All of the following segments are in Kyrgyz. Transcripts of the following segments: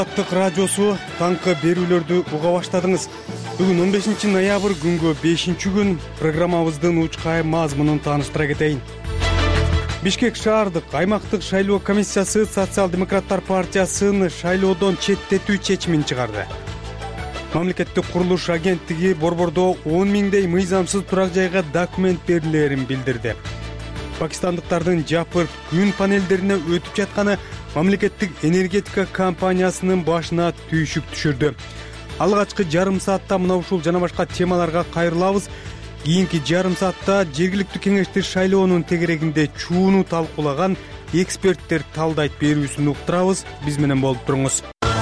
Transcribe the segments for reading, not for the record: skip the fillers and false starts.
Азаттык радиосу таңкы берүүлөрдү уга баштадыңыз. Бүгүн 15 ноябрь күнгө 5-күн программабыздын учкай мазмунун тааныштыра кетейин. Бишкек шаардык аймактык шайлоо комиссиясы Социал-демократтар партиясын шайлоодон четтетүү чечимин чыгарды. Мамлекеттик курулуш агенттиги борбордо 10 миңдей мыйзамсыз турак жайга документ берилерин билдирди. Пакистандыктардын жапыр күн панелдерине өтүп жатканы мамлекеттик энергетика компаниясынын башына түйшүк түшүрдү. Алгачкы жарым саатта мына ушул жана башка темаларга кайрылабыз. Кийинки жарым саатта жергиликтүү кеңешти шайлоонун тегерегинде чууну талкуулаган эксперттер талдайт берүүсүн уктурабыз. Биз менен болуп туруңуз.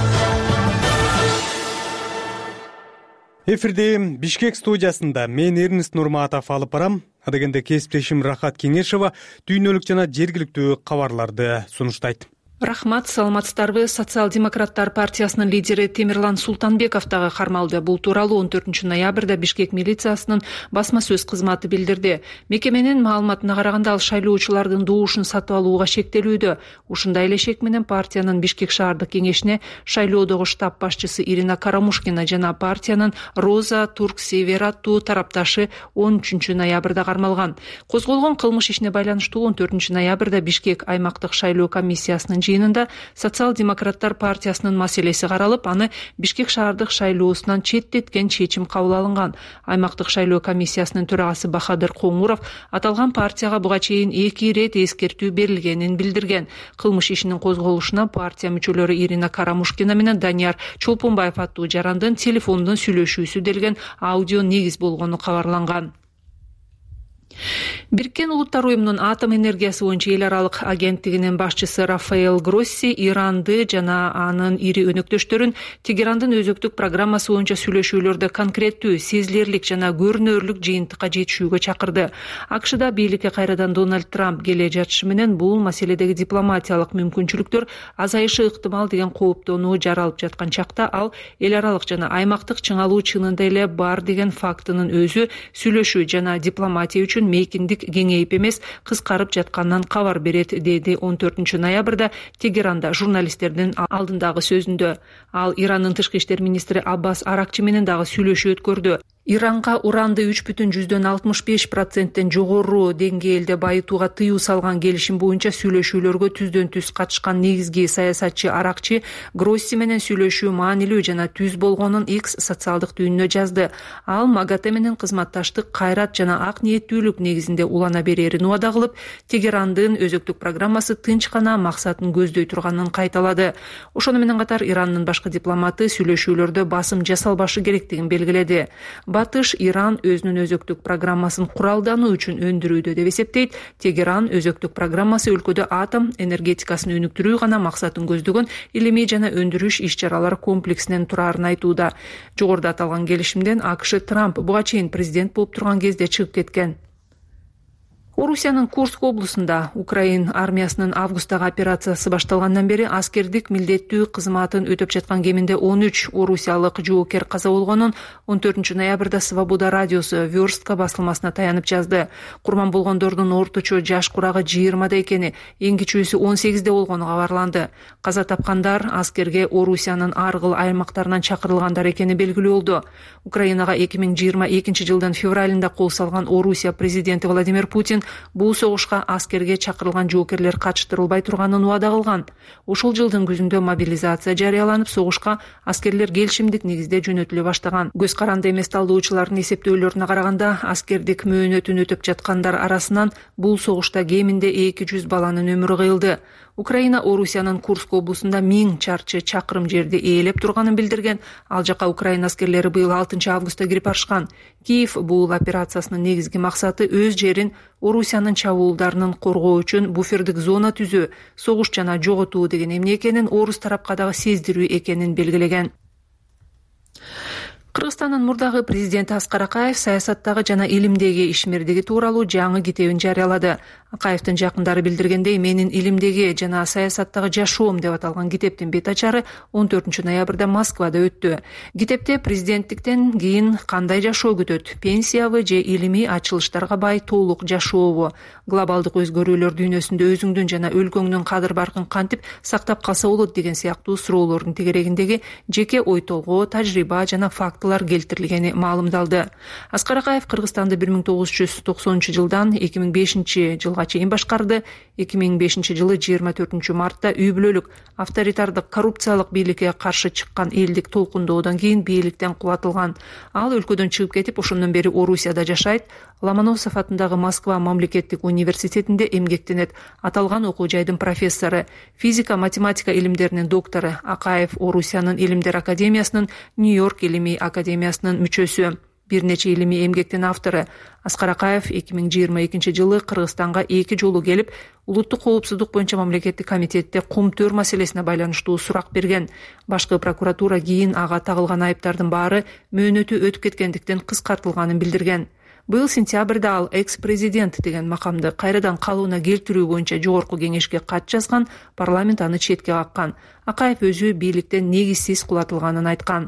Эфирде Бишкек студиясында мен Эрнест Нурматов алып барам. Адегенде кесиптешим Рахат Кеңешова дүйнөлүк жана жергиликтүү кабарларды сунуштайт. Рахмат, саламатсыздарбы. Социал-демократтар партиясынын лидери Темирлан Султанбеков дагы кармалды. Бул тууралуу 14 ноябрда Бишкек милициясынын басма сөз кызматы билдирди. Мекеменин маалыматына караганда ал шайлоочулардын добушун сатып алууга шектелүүдө. Ушундай эле шек менен партиянын Бишкек шаардык кеңешине шайлоодогу штаб башчысы Ирина Карамушкина жана партиянын Роза Турк-Север аттуу тарапташы 13 ноябрда кармалган. Козголгон кылмыш ишине байланыштуу 14 ноябрда Бишкек аймактык шайлоо комиссиясынын жыйынында Социал-демократтар партиясынын маселеси каралып, аны Бишкек шаардык шайлоосунан четтеткен чечим кабыл алынган. Аймактык шайлоо комиссиясынын төрагасы Бахадыр Коңуров аталган партияга буга чейин 2 ирет эскертүү берилгенин билдирген. Кылмыш ишинин козголушуна партия мүчөлөрү Ирина Карамушкина менен Данияр Чолпонбаев аттуу жарандын телефондон сүйлөшүүсү делген аудио негиз болгону кабарланган. Бириккен Улуттар уюмунун атом энергиясы боюнча эл аралык агенттигинин башчысы Рафаэл Гросси Иранды жана анын ири өнөктөштөрүн Тегерандын өзөктүк программасы боюнча сүйлөшүүлөрдө конкреттүү, сезилерлик жана көрүнөрлүк жыйынтыкка жетишүүгө чакырды. АКШда бийликке кайрадан Дональд Трамп келе жатышы менен бул маселедеги дипломатиялык мүмкүнчүлүктөр азайышы ыктымал деген кооптонуу жаралып жаткан чакта ал эл аралык жана аймактык чыңалуу чынында эле бар деген фактынын өзү сүйлөшүү жана дипломатия үчүн мейкиндик кеңейип эмес, кыскарып жатканынан кабар берет, деди 14 ноябрда Тегеранда журналисттердин алдындагы сөзүндө. Ал Ирандын тышкы иштер министри Аббас Аракчы менен дагы сүйлөшүү өткөрдү. Иранга уранды 3,65%тен жогору деңгээлде байытууга тыюу салган келишим боюнча сүйлөшүүлөргө түздөн-түз катышкан негизги саясатчы Аракчы Гросси менен сүйлөшүү маанилүү жана түз болгонун X социалдык түйүнүнө жазды. Ал МАГАТЭ менен кызматташтык, кайрат жана ак ниеттүүлүк негизинде улана берерин убада кылып, Тегерандын өзөктүк программасы тынч гана максатын көздөй турганын кайталады. Ошону менен катар Ирандын башкы дипломаты сүйлөшүүлөрдө басым жасалбашы керектигин белгиледи. Батыш Иран өзүнүн өзөктүк программасын куралдануу үчүн өндүрүүдө деп эсептейт. Тегеран өзөктүк программасы өлкөдө атом энергетикасын өнүктүрүү гана максатын көздөгөн илимий жана өндүрүш иш-чаралар комплексинен турарын айтууда. Жогоруда аталган келишимден АКШ Трамп буга чейин президент болуп турган кезде чыгып кеткен. Орусиянын Курск облусунда Украин армиясынын августтагы операциясы башталгандан бери аскердик милдеттүү кызматын өтөп жаткан кеминде 13 орусиялык жоокер каза болгонун 14 ноябрда Свобода радиосу Верстка басылмасына таянып жазды. Курман болгондордун орточо жаш курагы 20да экени, эң кичүүсү 18де болгону кабарланды. Каза тапкандар аскерге Орусиянын ар кыл аймактарынан чакырылгандар экени белгилүү болду. Украинага 2022 жылдын февралында кол салган Орусия президенти Владимир Путин бул согушка аскерге чакырылган жоокерлер катыштырылбай турганын убада кылган. Ошол жылдын күзүндө мобилизация жарыяланып, согушка аскерлер келишимдик негизде жөнөтүлө баштаган. Көз каранды эмес талдоочулардын эсептөөлөрүнө караганда, аскердик мөөнөтүн өтөп жаткандар арасынан бул согушта кеминде 200 баланын өмүрү кыйылды. Украина Орусиянын Курск облусунда 1000 чарчы чакырым жерди ээлеп турганын билдирген. Ал жака Украина аскерлери быйыл 6 августта кирип барышкан. Киев бул операциясынын негизги максаты өз жерин Орусиянын чабуулдарынан коргоо үчүн буфердик зона түзүү, согуш жана жоготуу деген эмне экенин орус тарапка дагы сездирүү экенин белгилеген. Кыргызстандын мурдагы президенти Аскар Акаев саясаттагы жана илимдеги ишмердиги тууралуу жаңы китебин жарыялады. Акаевдин жакындары билдиргендей, менин илимдеги жана саясаттагы жашоом деп аталган китептин бет ачары 14 ноябрда Москвада өттү. Китепте президенттиктен кийин кандай жашоо күтөт, пенсиябы же илимий ачылыштарга бай толук жашообу, глобалдык өзгөрүүлөр дүйнөсүндө өзүңдүн жана өлкөңдүн кадыр баркын кантип сактап калса болот деген сыяктуу суроолордун тегерегиндеги жеке ой толгоо, тажрыйба жана фактылар келтирилгени маалымдалды. Аскар Акаев Кыргызстанды 1990-жылдан 2005 жылга чейин башкарды. 2005 жылы 24 мартта үй бүлөлүк авторитардык коррупциялык бийликке каршы чыккан элдик толкундоодон кийин бийликтен кубатылган. Ал өлкөдөн чыгып кетип, ошондон бери Орусияда жашайт. Ломоносов атындагы Москва мамлекеттик университетинде эмгектенет. Аталган окуу жайдын профессору, физика, математика илимдеринин доктору. Акаев Орусиянын илимдер академиясынын, Нью-Йорк илимий академиясынын мүчөсү. Бир нече илимий эмгектин автору. Аскар Акаев 2022 жылы Кыргызстанга 2 жолу келип, улуттук коопсуздук боюнча мамлекеттик комитетте кум-төр маселесине байланыштуу сурак берген. Башкы прокуратура кийин ага тагылган айыптардын баары мөөнөтү өтүп кеткендиктен кыскартылганын билдирген. Быйыл сентябрда ал экс-президент деген макамды кайрадан калыбына келтирүү боюнча жогорку кеңешке кат жазган, парламент аны четке каккан. Акаев өзү бийликтен негизсиз кулатылганын айткан.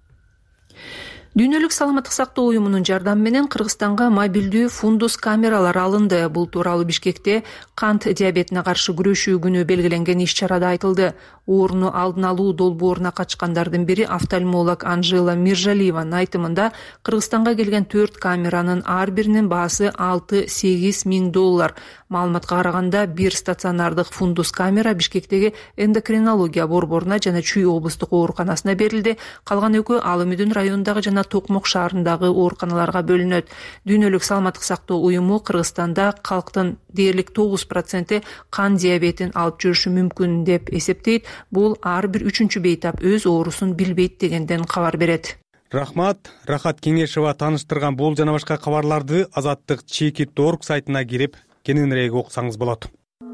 Дүйнөлүк саламаттык сактоо уюмунун жардамы менен Кыргызстанга мобилдүү фундус камералар алынды. Бул тууралуу Бишкекте кант диабетине каршы күрөшүү күнү белгиленген иш-чарада айтылды. Ооруну алдын алуу долбооруна катышкандардын бири офтальмолог Анжела Миржалиеванын айтымында Кыргызстанга келген 4 камеранын ар биринин баасы 6-8 миң доллар. Маалыматка караганда, бир стационардык фундус камера Бишкектеги эндокринология борборуна жана Чүй облустук ооруканасына берилди. Калган экөө Алымүдүн районундагы жана Токмок шаарындагы ооруканаларга бөлүнөт. Дүйнөлүк саламаттык сактоо уюму Кыргызстанда калктын дээрлик 9% кан диабетин алып жүрүшү мүмкүн деп эсептейт. Бул ар бир 3-чү бейтап өз оорусун билбейт дегенден кабар берет. Рахмат, Рахат Кеңешева таныштырган бул жана башка кабарларды Азаттык Чекит.org сайтына кирип кененирээк окусаңыз болот.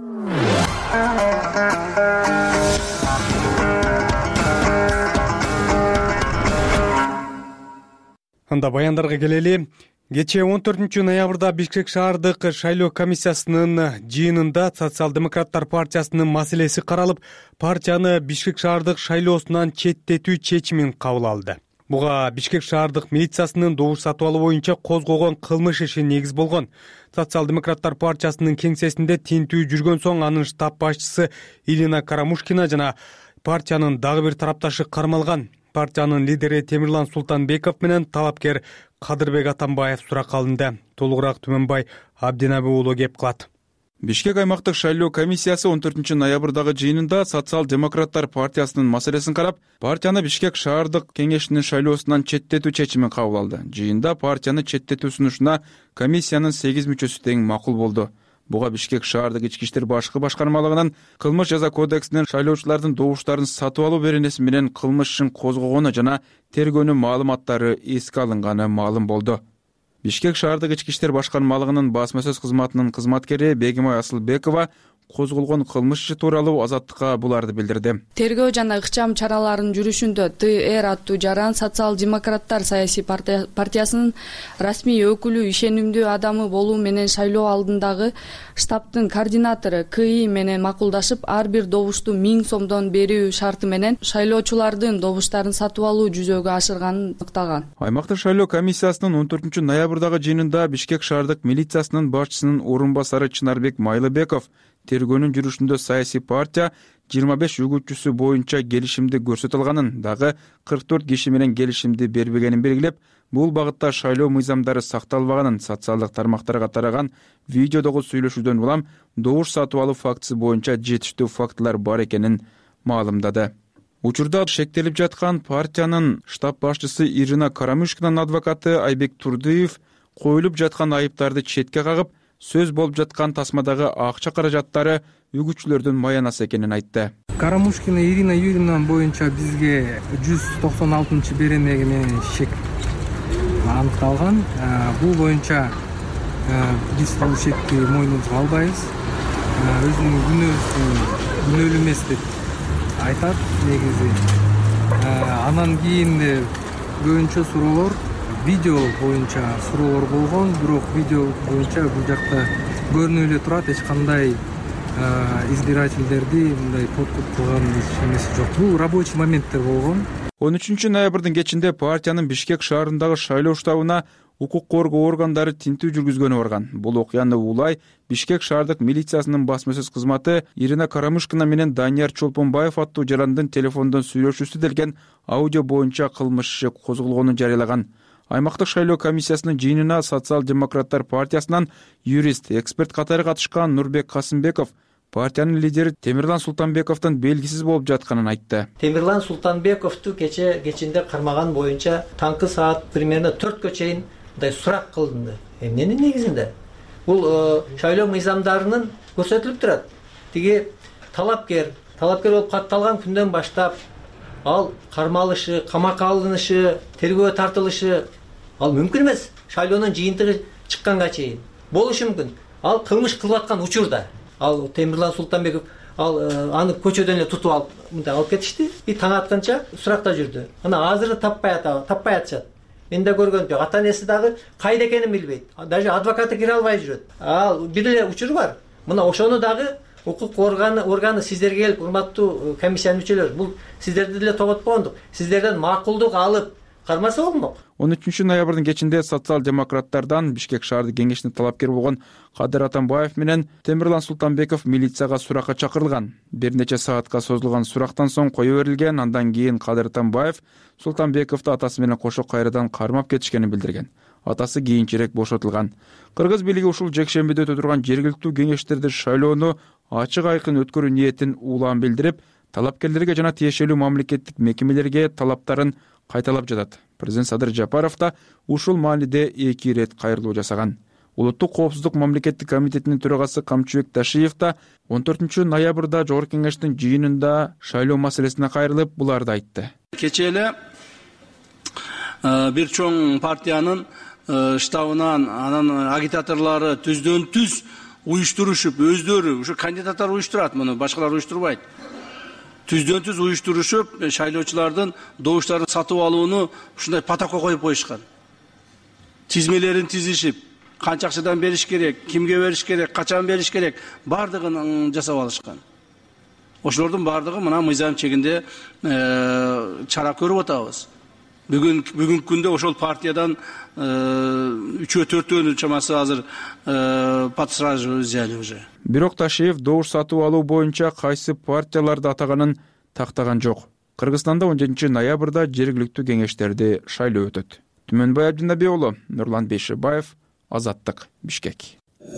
Анда баяндарга келели. Кечээ 14 ноябрда Бишкек шаардык шайлоо комиссиясынын жыйынында Социал-демократтар партиясынын маселеси каралып, партияны Бишкек шаардык шайлоосунан четтетүү чечимин кабыл алды. Буга Бишкек шаардык милициясынын добуш сатып алуу боюнча козгогон кылмыш иши негиз болгон. Социал-демократтар партиясынын кеңсесинде тинтүү жүргөн соң анын штаб башчысы Ирина Карамушкина жана партиянын дагы бир тарапташы кармалган. Партиянын лидери Темирлан Султанбеков менен талапкер Кадырбек Атамбаев суракка алынды. Толугураак Түмөнбай Абдинаби уулу кеп кылат. Бишкек аймактык шайлоо комиссиясы 14 ноябрдагы жыйынында Социал-демократтар партиясынын маселесин карап, партияны Бишкек шаардык кеңешинин шайлоосунан четтетүү чечимин кабыл алды. Жыйында партияны четтетүү сунушуна комиссиянын 8 мүчөсү тең макул болду. Буга Бишкек шаардык ички иштер башкы башкармалыгынын кылмыш жаза кодексинин шайлоочулардын добуштарын сатып алуу беренеси менен кылмыш ишин козгогону жана тергөөнүн маалыматтары эске алынганы маалым болду. Бишкек шаардык ички иштер башкармалыгынын басма сөз кызматынын кызматкери Бегимай Асылбекова козголгон кылмыш иши тууралуу Азаттыкка буларды билдирди. Тергөө жана ыкчам чараларынын жүрүшүндө ТР аттуу жаран Социал-демократтар саясий партиясынын расмий өкүлү, ишенимдүү адамы болуу менен шайлоо алдындагы штабтын координатору КИ менен макулдашып, ар бир добушту 1000 сомдон берүү шарты менен шайлоочулардын добуштарын сатып алуу жүзөгө ашырганын ыктаган. Аймактык шайлоо комиссиясынын 14 ноябрдагы жыйынында Бишкек шаардык милициясынын башчысынын орун басары Чынарбек Майлыбеков тергөөнүн жүрүшүндө саясий партия 25 үгүтчүсү боюнча келишимди көрсөтө алганын, дагы 44 киши менен келишимди бербегенин белгилеп, бул багытта шайлоо мыйзамдары сакталбаганын, социалдык тармактарга тараган видеодогу сүйлөшүүдөн улам добуш сатып алуу фактысы боюнча жетиштүү фактылар бар экенин маалымдады. Учурда шектелип жаткан партиянын штаб башчысы Ирина Карамушкинанын адвокаты Айбек Турдыев коюлуп жаткан айыптарды четке кагып, сөз болуп жаткан тасмадагы акча каражаттары үгүтчүлөрдүн маянасы экенин айтты. Карамушкина Ирина Юрьевна боюнча бизге 196 беренеги менен шек аныкталган. Бул боюнча биз бул шекти мойнубузга албайбыз. Өзүнүн күнөөлүү эмес деп айтат негизи. Анан кийин көбүнчө суроолор видео боюнча суроолор болгон, бирок видео боюнча бул жакта көрүнүп эле турат, эч кандай избирательдерди мындай подкуп кылган эмеси жок. Бул рабочий моменттер болгон. 13 ноябрдын кечинде партиянын Бишкек шаарындагы шайлоо штабына укук коргоо органдары тинтүү жүргүзгөнү барган. Бул окуяны улай Бишкек шаардык милициясынын басма-сөз кызматы Ирина Карамышкина менен Данияр Чолпонбаев аттуу жарандын телефондон сүйлөшүүсү делген аудио боюнча кылмыш иши козголгонун жарыялаган. Аймактык шайлоо комиссиясынын жыйынына Социал-демократтар партиясынан юрист, эксперт катары катышкан Нурбек Касымбеков партиянын лидери Темирлан Султанбековдун белгисиз болуп жатканын айтты. Темирлан Султанбековду кечинде кармаган боюнча таңкы саат примерно 4кө чейин мындай сурак кылынды. Эмненин негизинде? Бул шайлоо мыйзамдарынын көрсөтүлүп турат. Тиги талапкер болуп катталган күндөн баштап ал кармалышы, камакка алынышы, тергөөгө тартылышы ал мүмкүн эмес. Шайлоонун жыйынтыгы чыкканга чейин болушу мүмкүн. Ал кылмыш кылып аткан учурда ал Темирлан Султанбеков аны көчөдөн эле тутуп алып кетишти. Таң атканча суракта жүрдү. Ана азыр таппай атышат. Мен да көргөн жок. Ата-энеси дагы кайда экенин билбейт. Даже адвокаты кире албай жүрөт. Ал бир эле учур бар. Мына ошону дагы укук органы сиздерге келип, урматтуу комиссиянын мүчөлөрү, бул сиздерди деле тоготпогондук. Сиздерден макулдук алып кармаса болмок. 13 ноябрдын кечинде социал-демократтардан Бишкек шаардык кеңешине талапкер болгон Кадыр Атамбаев менен Темирлан Султанбеков милицияга суракка чакырылган. Бир нече саатка созулган сурактан соң кое берилген. Андан кийин Кадыр Атамбаев Султанбековду атасы менен кошо кайрадан кармап кетишкенин билдирген. Атасы кийинчерээк бошотулган. Кыргыз бийлиги ушул жекшембиде өтө турган жергиликтүү кеңештерде шайлоону ачык айкын өткөрүү ниетин улам билдирип, талапкерлерге жана тиешелүү мамлекеттик мекемелерге талаптарын кайталап жатат. Президент Садыр Жапаров да ушул маалиде 2 ирет кайрылуу жасаган. Улуттук коопсуздук мамлекеттик комитетинин төрагасы Камчыбек Ташиев да 14 ноябрда Жогорку кеңештин жыйынында шайлоо маселесине кайрылып, буларды айтты. Кечээ эле бир чоң партиянын штабынан анан агитаторлору түздөн түз уюштурушуп, өздөрү ушу кандидаттар уюштурат, муну башкалар уюштурбайт. Түздөн түз уюштурушуп, шайлоочулардын добуштарын сатып алууну ушундай патакка коюп коюшкан. Тизмелерин тизишип, канча акчадан бериш керек, кимге бериш керек, качан бериш керек, бардыгын жасап алышкан. Ошолордун бардыгы мына мыйзам чегинде чара көрүп атабыз. Бүгүнкү күндө ошол партиядан 3-4 чамасы азыр под стражу взяли уже. Бирок Ташиев добуш сатып алуу боюнча кайсы партияларды атаганын тактаган жок. Кыргызстанда 17 ноябрда жергиликтүү кеңештерди шайлоо өтөт. Түмөнбай Абдинабий уулу, Нурлан Бейшебаев, Азаттык, Бишкек.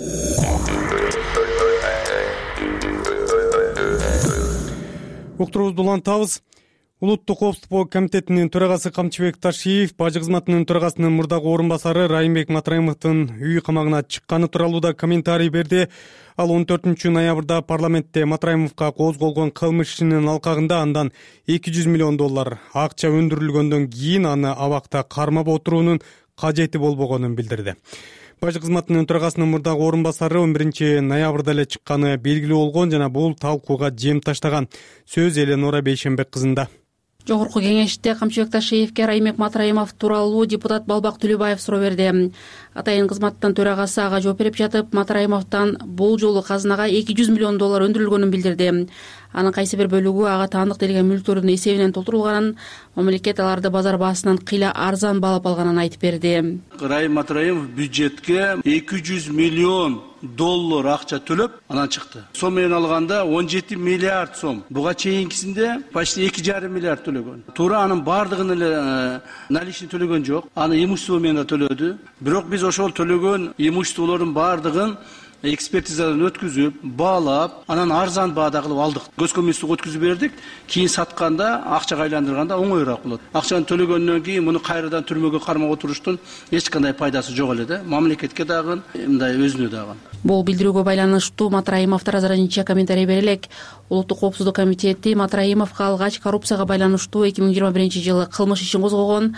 Уктуруубузду улантабыз. Улуттук коопсуздук комитетинин төрагасы Камчыбек Ташиев бажы кызматынын төрагасынын мурдагы орун басары Райымбек Матраимовдун үй камагына чыкканы тууралуу да комментарий берди. Ал 14 ноябрда парламентте Матраимовго козголгон кылмыш ишинин алкагында андан $200 миллион акча өндүрүлгөндөн кийин аны абакта кармап отуруунун кажети болбогонун билдирди. Бажы кызматынын төрагасынын мурдагы орун басары 11 ноябрда эле чыкканы белгилүү болгон жана бул талкууга жем таштаган. Сөз Эленора Бейшембек кызында. Жогорку кеңеште Камчыбек Ташиевке Райымбек Матраимов тууралуу депутат Балбак Түлөбаев суроо берди. Атайын кызматтын төрагасы ага жооп берип жатып, Матраимовдон бул жолу казынага $200 миллион өндүрүлгөнүн билдирди. Анын кайсы бир бөлүгү ага таандык делген мүлктөрдүн эсебинен толтурулганын, мамлекет аларды базар баасынан кыйла арзан баалап алганын айтып берди. Райым Матраимов бюджетке $200 миллион акча төлөп анан чыкты. Сом менен алганда 17 миллиард сом. Буга чейинкисинде почти 2,5 миллиард төлөгөн. Туура анын бардыгын эле наличный төлөгөн жок. Аны имущество менен да төлөдү. Бирок биз ошол төлөгөн имуществолордун бардыгын экспертизадан өткүзүп, баалап, анан арзан баада кылып алдык. Госкомиссияга өткүзүп бердик. Кийин сатканда, акчага айландырганда оңоюраак болот. Акчаны төлөгөндөн кийин муну кайрадан түрмөгө кармап отуруштун эч кандай пайдасы жок эле да. Мамлекетке дагы, мындай өзүнө дагы. Бул билдирүүгө байланыштуу Матраимов разраничия комментарий берелек. Улуттук коопсуздук комитети Матраимовго алгач коррупцияга байланыштуу 2021 жылы кылмыш ишин козгогон.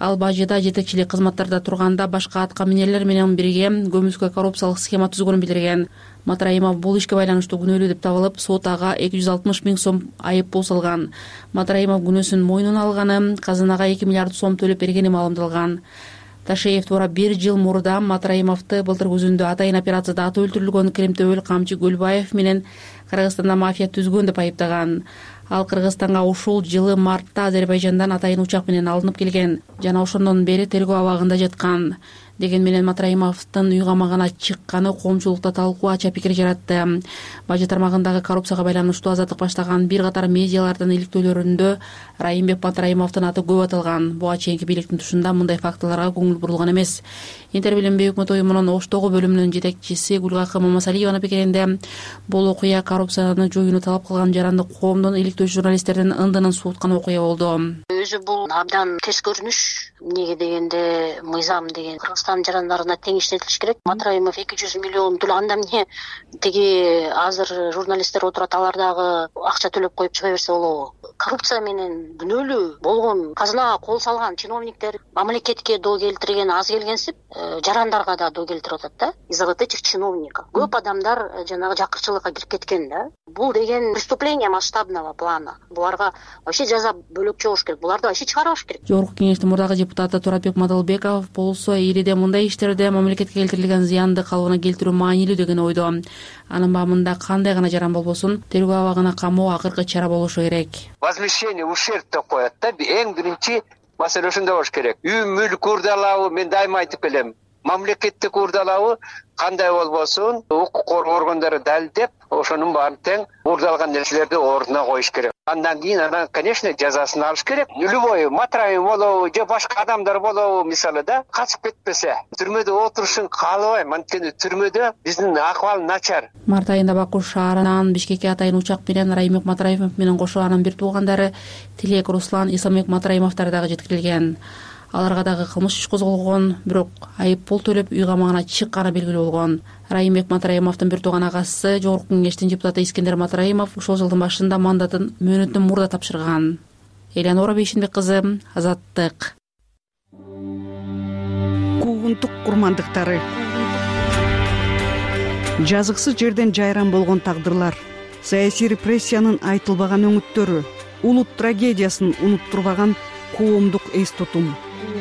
Ал бажыда жетекчилик кызматтарда турганда башка атка минерлер менен бирге көмүскө коррупциялык схема түзгөнүн билдирген. Матраимов бул ишке байланыштуу күнөөлүү деп табылып, сот ага 260 000 сом айып пул салган. Матраимов күнөөсүн мойнуна алганы, казынага 2 миллиард сом төлөп бергени маалымдалган. Ташеев туура 1 жыл мурда Матраимовду былтыр күзүндө атайын операцияда аты өлтүрүлгөн Кремтөбөл камчы Гөлбаев менен Кыргызстанда мафия түзгөн деп айыптаган. Ал Кыргызстанга ушул жылы мартта Азербайжандан атайын учак менен алынып келген жана ошондон бери тергөө абагында жаткан. Деген менен Матраимовдун үй камагына чыкканы коомчулукта талкуу ача пикир жаратты. Бажы тармагындагы коррупцияга байланыштуу азаттык баштаган бир катар медиалардын иликтөөлөрүндө Райымбек Матраимовдун аты көп аталган. Буга чейинки бийликтин тушунда мындай фактыларга көңүл бурулган эмес. Интер билим өкмөт уюмунун Оштогу бөлүмүнүн жетекчиси Гүлгакы Мамасалиеванын пикиринде, бул окуя коррупцияны жоюуну талап кылган жарандык коомдун иликтөөчү журналисттердин ындынын сууткан окуя болду. Өзү бул абдан терс көрүнүш. Эмнеге дегенде мыйзам деген Кыргызстан жарандарына тең иштетилиш керек. Матраимов 200 миллион төлөп, анда эмне тиги азыр журналисттер отурат, алар дагы акча төлөп коюп чыга берсе болобу? Коррупция менен күнөөлүү болгон, казынага кол салган чиновниктер мамлекетке доо келтирген аз келгенсип, жарандарга да доо келтирип атат да. Из-за вот этих чиновников көп адамдар жанагы жакырчылыкка кирип кеткен да. Бул деген преступление масштабного плана. Буларга вообще жаза бөлөкчө болуш керек. Буларды вообще чыгарыш керек. Жогорку кеңештин мурдагы депутаты Туратбек Мадалбеков болсо, ириде мындай иштерде мамлекетке келтирилген зыянды калыбына келтирүү маанилүү деген ойдо. Анын бабында кандай гана жаран болбосун, тергөө абагына камоо акыркы чара болушу керек. Возмещение ушерб деп коет да. Эң биринчи маселе ошондой болуш керек. Үй мүлк урдалабы, мен дайыма айтып келем. Мамлекеттик урдалабы кандай болбосун, укук коргоо органдары далилдеп, ошонун баарын тең урдалган нерселерди ордуна коюш керек. Андан кийин конечно, жазасын алыш керек. Любой Матраимов болобу, же башка адамдар болобу, мисалы да, качып кетпесе, түрмөдө отурушун каалабайм. Анткени түрмөдө биздин акыбал начар. Март айында Баку шаарынан Бишкекке атайын учак менен Райымбек Матраимов менен кошо анын бир туугандары Тилек Руслан, Исламбек Матраимовдор дагы жеткирилген. Аларга дагы кылмыш иш козголгон, бирок айып пул төлөп үй камагына чыкканы белгилүү болгон. Райымбек Матраимовдун бир тууган агасы, Жогорку кеңештин депутаты Искендер Матраимов ушул жылдын башында мандатын мөөнөтүн мурда тапшырган. Элянора Бейшинбек кызы, Азаттык. Куугунтук курмандыктары. Жазыксыз жерден жайран болгон тагдырлар, саясий репрессиянын айтылбаган өңүттөрү, улут трагедиясын унуттурбаган коомдук эс тутум.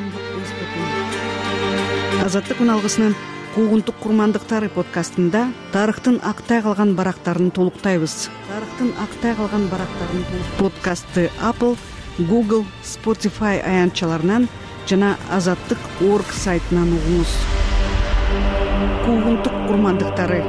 Азаттык үналгысынын Куугунтук курмандыктары подкастында тарыхтын актай калган барактарын толуктайбыз. Подкастты Apple, Google, Spotify аянтчаларынан жана Азаттык.org сайтынан угуңуз. Куугунтук курмандыктары.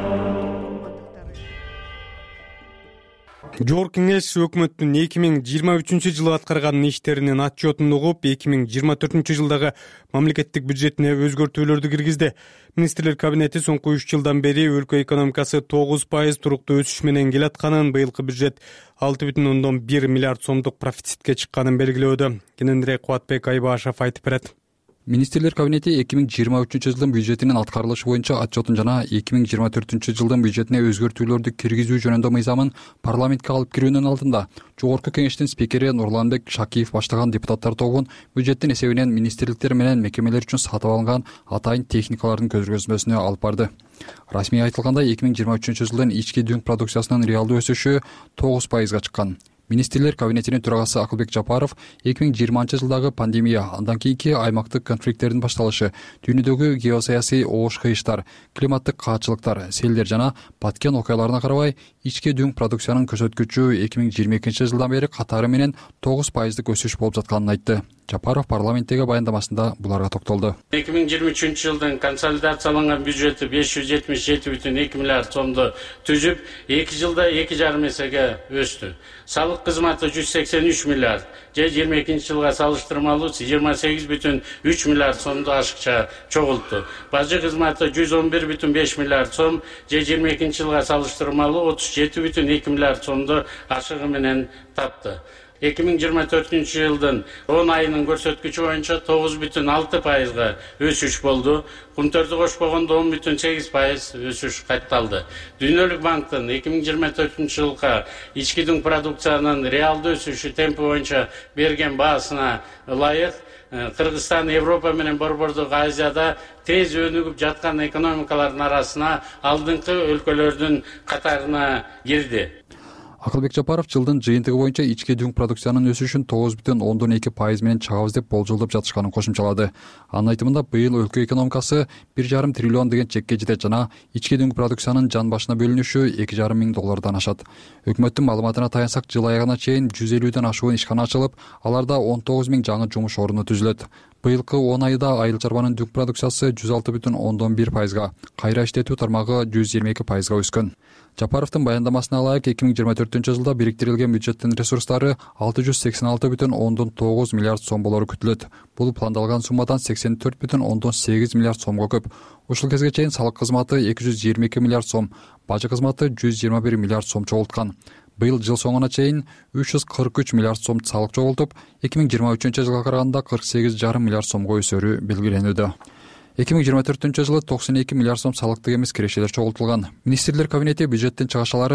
Жогорку кеңеш өкмөттүн 2023 жылы аткарган иштеринин отчетун угуп, 2024 жылдагы мамлекеттик бюджетине өзгөртүүлөрдү киргизди. Министрлер кабинети соңку 3 жылдан бери өлкө экономикасы 9% туруктуу өсүш менен келатканын, быйылкы бюджет 6,1 миллиард сомдук профицитке чыкканын белгилөөдө. Кененирээк Кубатбек Айбашев айтып берет. Министрлер кабинети 2023 жылдын бюджетинин аткарылышы боюнча отчетун жана 2024 жылдын бюджетине өзгөртүүлөрдү киргизүү жөнүндө мыйзамын парламентке алып кирүүнүн алдында Жогорку кеңештин спикери Нурланбек Шакиев баштаган депутаттар тобунун бюджеттин эсебинен министрликтер менен мекемелер үчүн сатып алынган атайын техникалардын көзгөрмөсүнө алып барды. Расмий айтылгандай 2023 жылдын ички дүң продукциясынын реалдуу өсүшү 9%га чыккан. Министрлер кабинетинин төрагасы Акылбек Жапаров 2020 жылдагы пандемия, андан кийинки аймактык конфликттердин башталышы, дүйнөдөгү геосаясий оош кыйыштар, климаттык каатчылыктар, селдер жана Баткен окуяларына карабай, ички дүң продукциянын көрсөткүчү 2022 жылдан бери катары менен 9%дык өсүш болуп жатканын айтты. Жапаров парламенттеги баяндамасында буларга токтолду. 2023 жылдын консолидацияланган бюджети 577,2 миллиард сомду түзүп, 2 жылда 2,5 эсеге өстү. Салык кызматы 183 миллиард, же 22 жылга салыштырмалуу 28,3 миллиард сомду ашыкча чогулту. Бажы кызматы 111,5 миллиард сом, же 22 жылга салыштырмалуу 37,2 миллиард сомду ашыгы менен тапты. 2024 жылдын 10 айынын көрсөткүчү боюнча 9,6%га өсүш болду. Кумтөрдү кошпогондо 10,8% өсүш катталды. Дүйнөлүк банктын 2024 жылга ички дүң продукциянын реалдуу өсүшү темпи боюнча берген баасына ылайык Кыргызстан Европа менен Борбордук Азияда тез өнүгүп жаткан экономикалардын арасына алдыңкы өлкөлөрдүн катарына кирди. Акылбек Жапаров жылдын жыйынтыгы боюнча ички дүң продукциянын өсүшүн 9,2% менен чыгабыз деп болжолдоп жатышканын кошумчалады. Анын айтымында быйыл өлкө экономикасы 1,5 триллион деген чекке жетет жана ички дүң продукциянын жан башына бөлүнүшү 2,5 миң доллардан ашат. Өкмөттүн маалыматына таянсак, жыл аягына чейин 150ден ашуун ишкана ачылып, аларда 19 миң жаңы жумуш орну түзүлөт. Быйылкы 10 айда айыл чарбанын дүң продукциясы 106,1%, кайра иштетүү тармагы 122%га өскөн. Жапаровдун баяндамасына ылайык 2024-жылда бириктирилген бюджеттин ресурстары 686,9 миллиард сом болору күтүлөт. Бул пландалган суммадан 84,8 миллиард сомго көп. Ушул кезге чейин салык кызматы 222 миллиард сом, бажы кызматы 121 миллиард сом чогулткан. Быйыл жыл соңуна чейин 343 миллиард сом салык чогултуп, 2023-жылга караганда 48,5 миллиард сомго өсөрү белгиленүүдө. 2024-жылы 92 миллиард сом салыктык эмес кирешелер чогултулган. Министрлер кабинети бюджеттин чыгашалары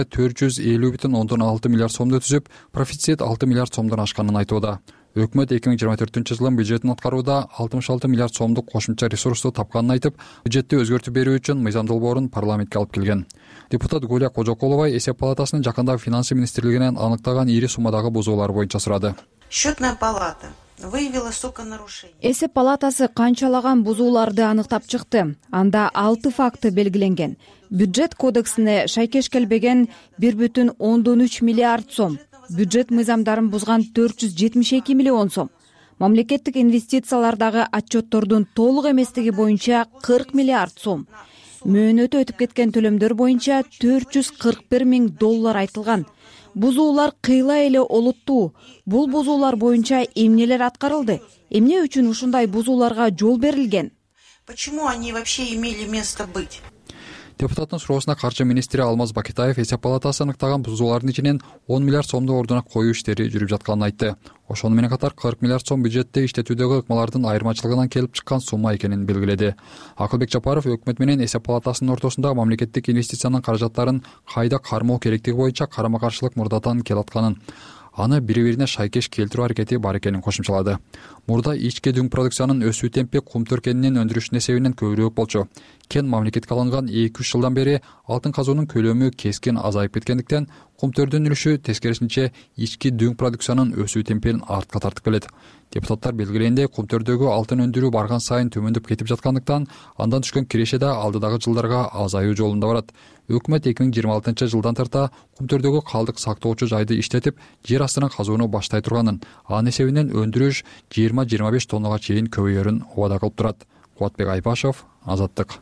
450,6 миллиард сомду түзүп, профицит 6 миллиард сомдон ашканын айтууда. Өкмөт 2024-жылдын бюджетин аткарууда 66 миллиард сомдук кошумча ресурсту тапканын айтып, бюджетти өзгөртүп берүү үчүн мыйзам долбоорун парламентке алып келген. Депутат Гуля Кожокулова Эсеп палатасынын жакында финансы министрлигинен аныктаган ири суммадагы бузуулар боюнча сурады. Счетная палата выявила столько нарушений. Эсеп палатасы канчалаган бузууларды аныктап чыкты. Анда 6 факты белгиленген. Бюджет кодексине шайкеш келбеген 1,3 миллиард сом. Бюджет мыйзамдарын бузган 472 миллион сом. Мамлекеттик инвестициялардагы отчеттордун толук эместиги боюнча 40 миллиард сом. Мөөнөтү өтүп кеткен төлөмдөр боюнча 441 миң доллар айтылган. Бузуулар кыйла эле олуттуу. Бул бузуулар боюнча эмнелер аткарылды? Эмне үчүн ушундай бузууларга жол берилген? Почему они вообще имели место быть? Депутаттын суроосуна каржы министри Алмаз Бакетаев Эсеп палатасы аныктаган бузуулардын ичинен 10 миллиард сомду ордуна коюу иштери жүрүп жатканын айтты. Ошону менен катар 40 миллиард сом бюджетте иштетүүдөгү ыкмалардын айырмачылыгынан келип чыккан сумма экенин белгиледи. Акылбек Жапаров өкмөт менен Эсеп палатасынын ортосунда мамлекеттик инвестициянын каражаттарын кайда кармоо керектиги боюнча карама-каршылык мурдатан келатканын, аны бири-бирине шайкеш келтирүү аракети бар экенин кошумчалады. Мурда ички дүң продукциянын өсүү темпи кумтөр кенинин өндүрүшүнүн эсебинен көбүрөөк болчу. Кен мамлекетке алынган 2-3 жылдан бери алтын казуунун көлөмү кескин азайып кеткендиктен, кумтөрдүн үлүшү тескерисинче ички дүң продукциянын өсүү темпин артка тартып келет. Депутаттар белгилегендей, кумтөрдөгү алтын өндүрүү барган сайын төмөндөп кетип жаткандыктан, андан түшкөн киреше да алдыдагы жылдарга азаюу жолунда барат. Өкмөт 2026-жылдан тарта кумтөрдөгү калдык сактоочу жайды иштетип, жер астынан казууну баштай турганын, анын эсебинен өндүрүш 20-25 тоннага чейин көбөйөрүн убада кылып турат. Кубатбек Айбашев, Азаттык.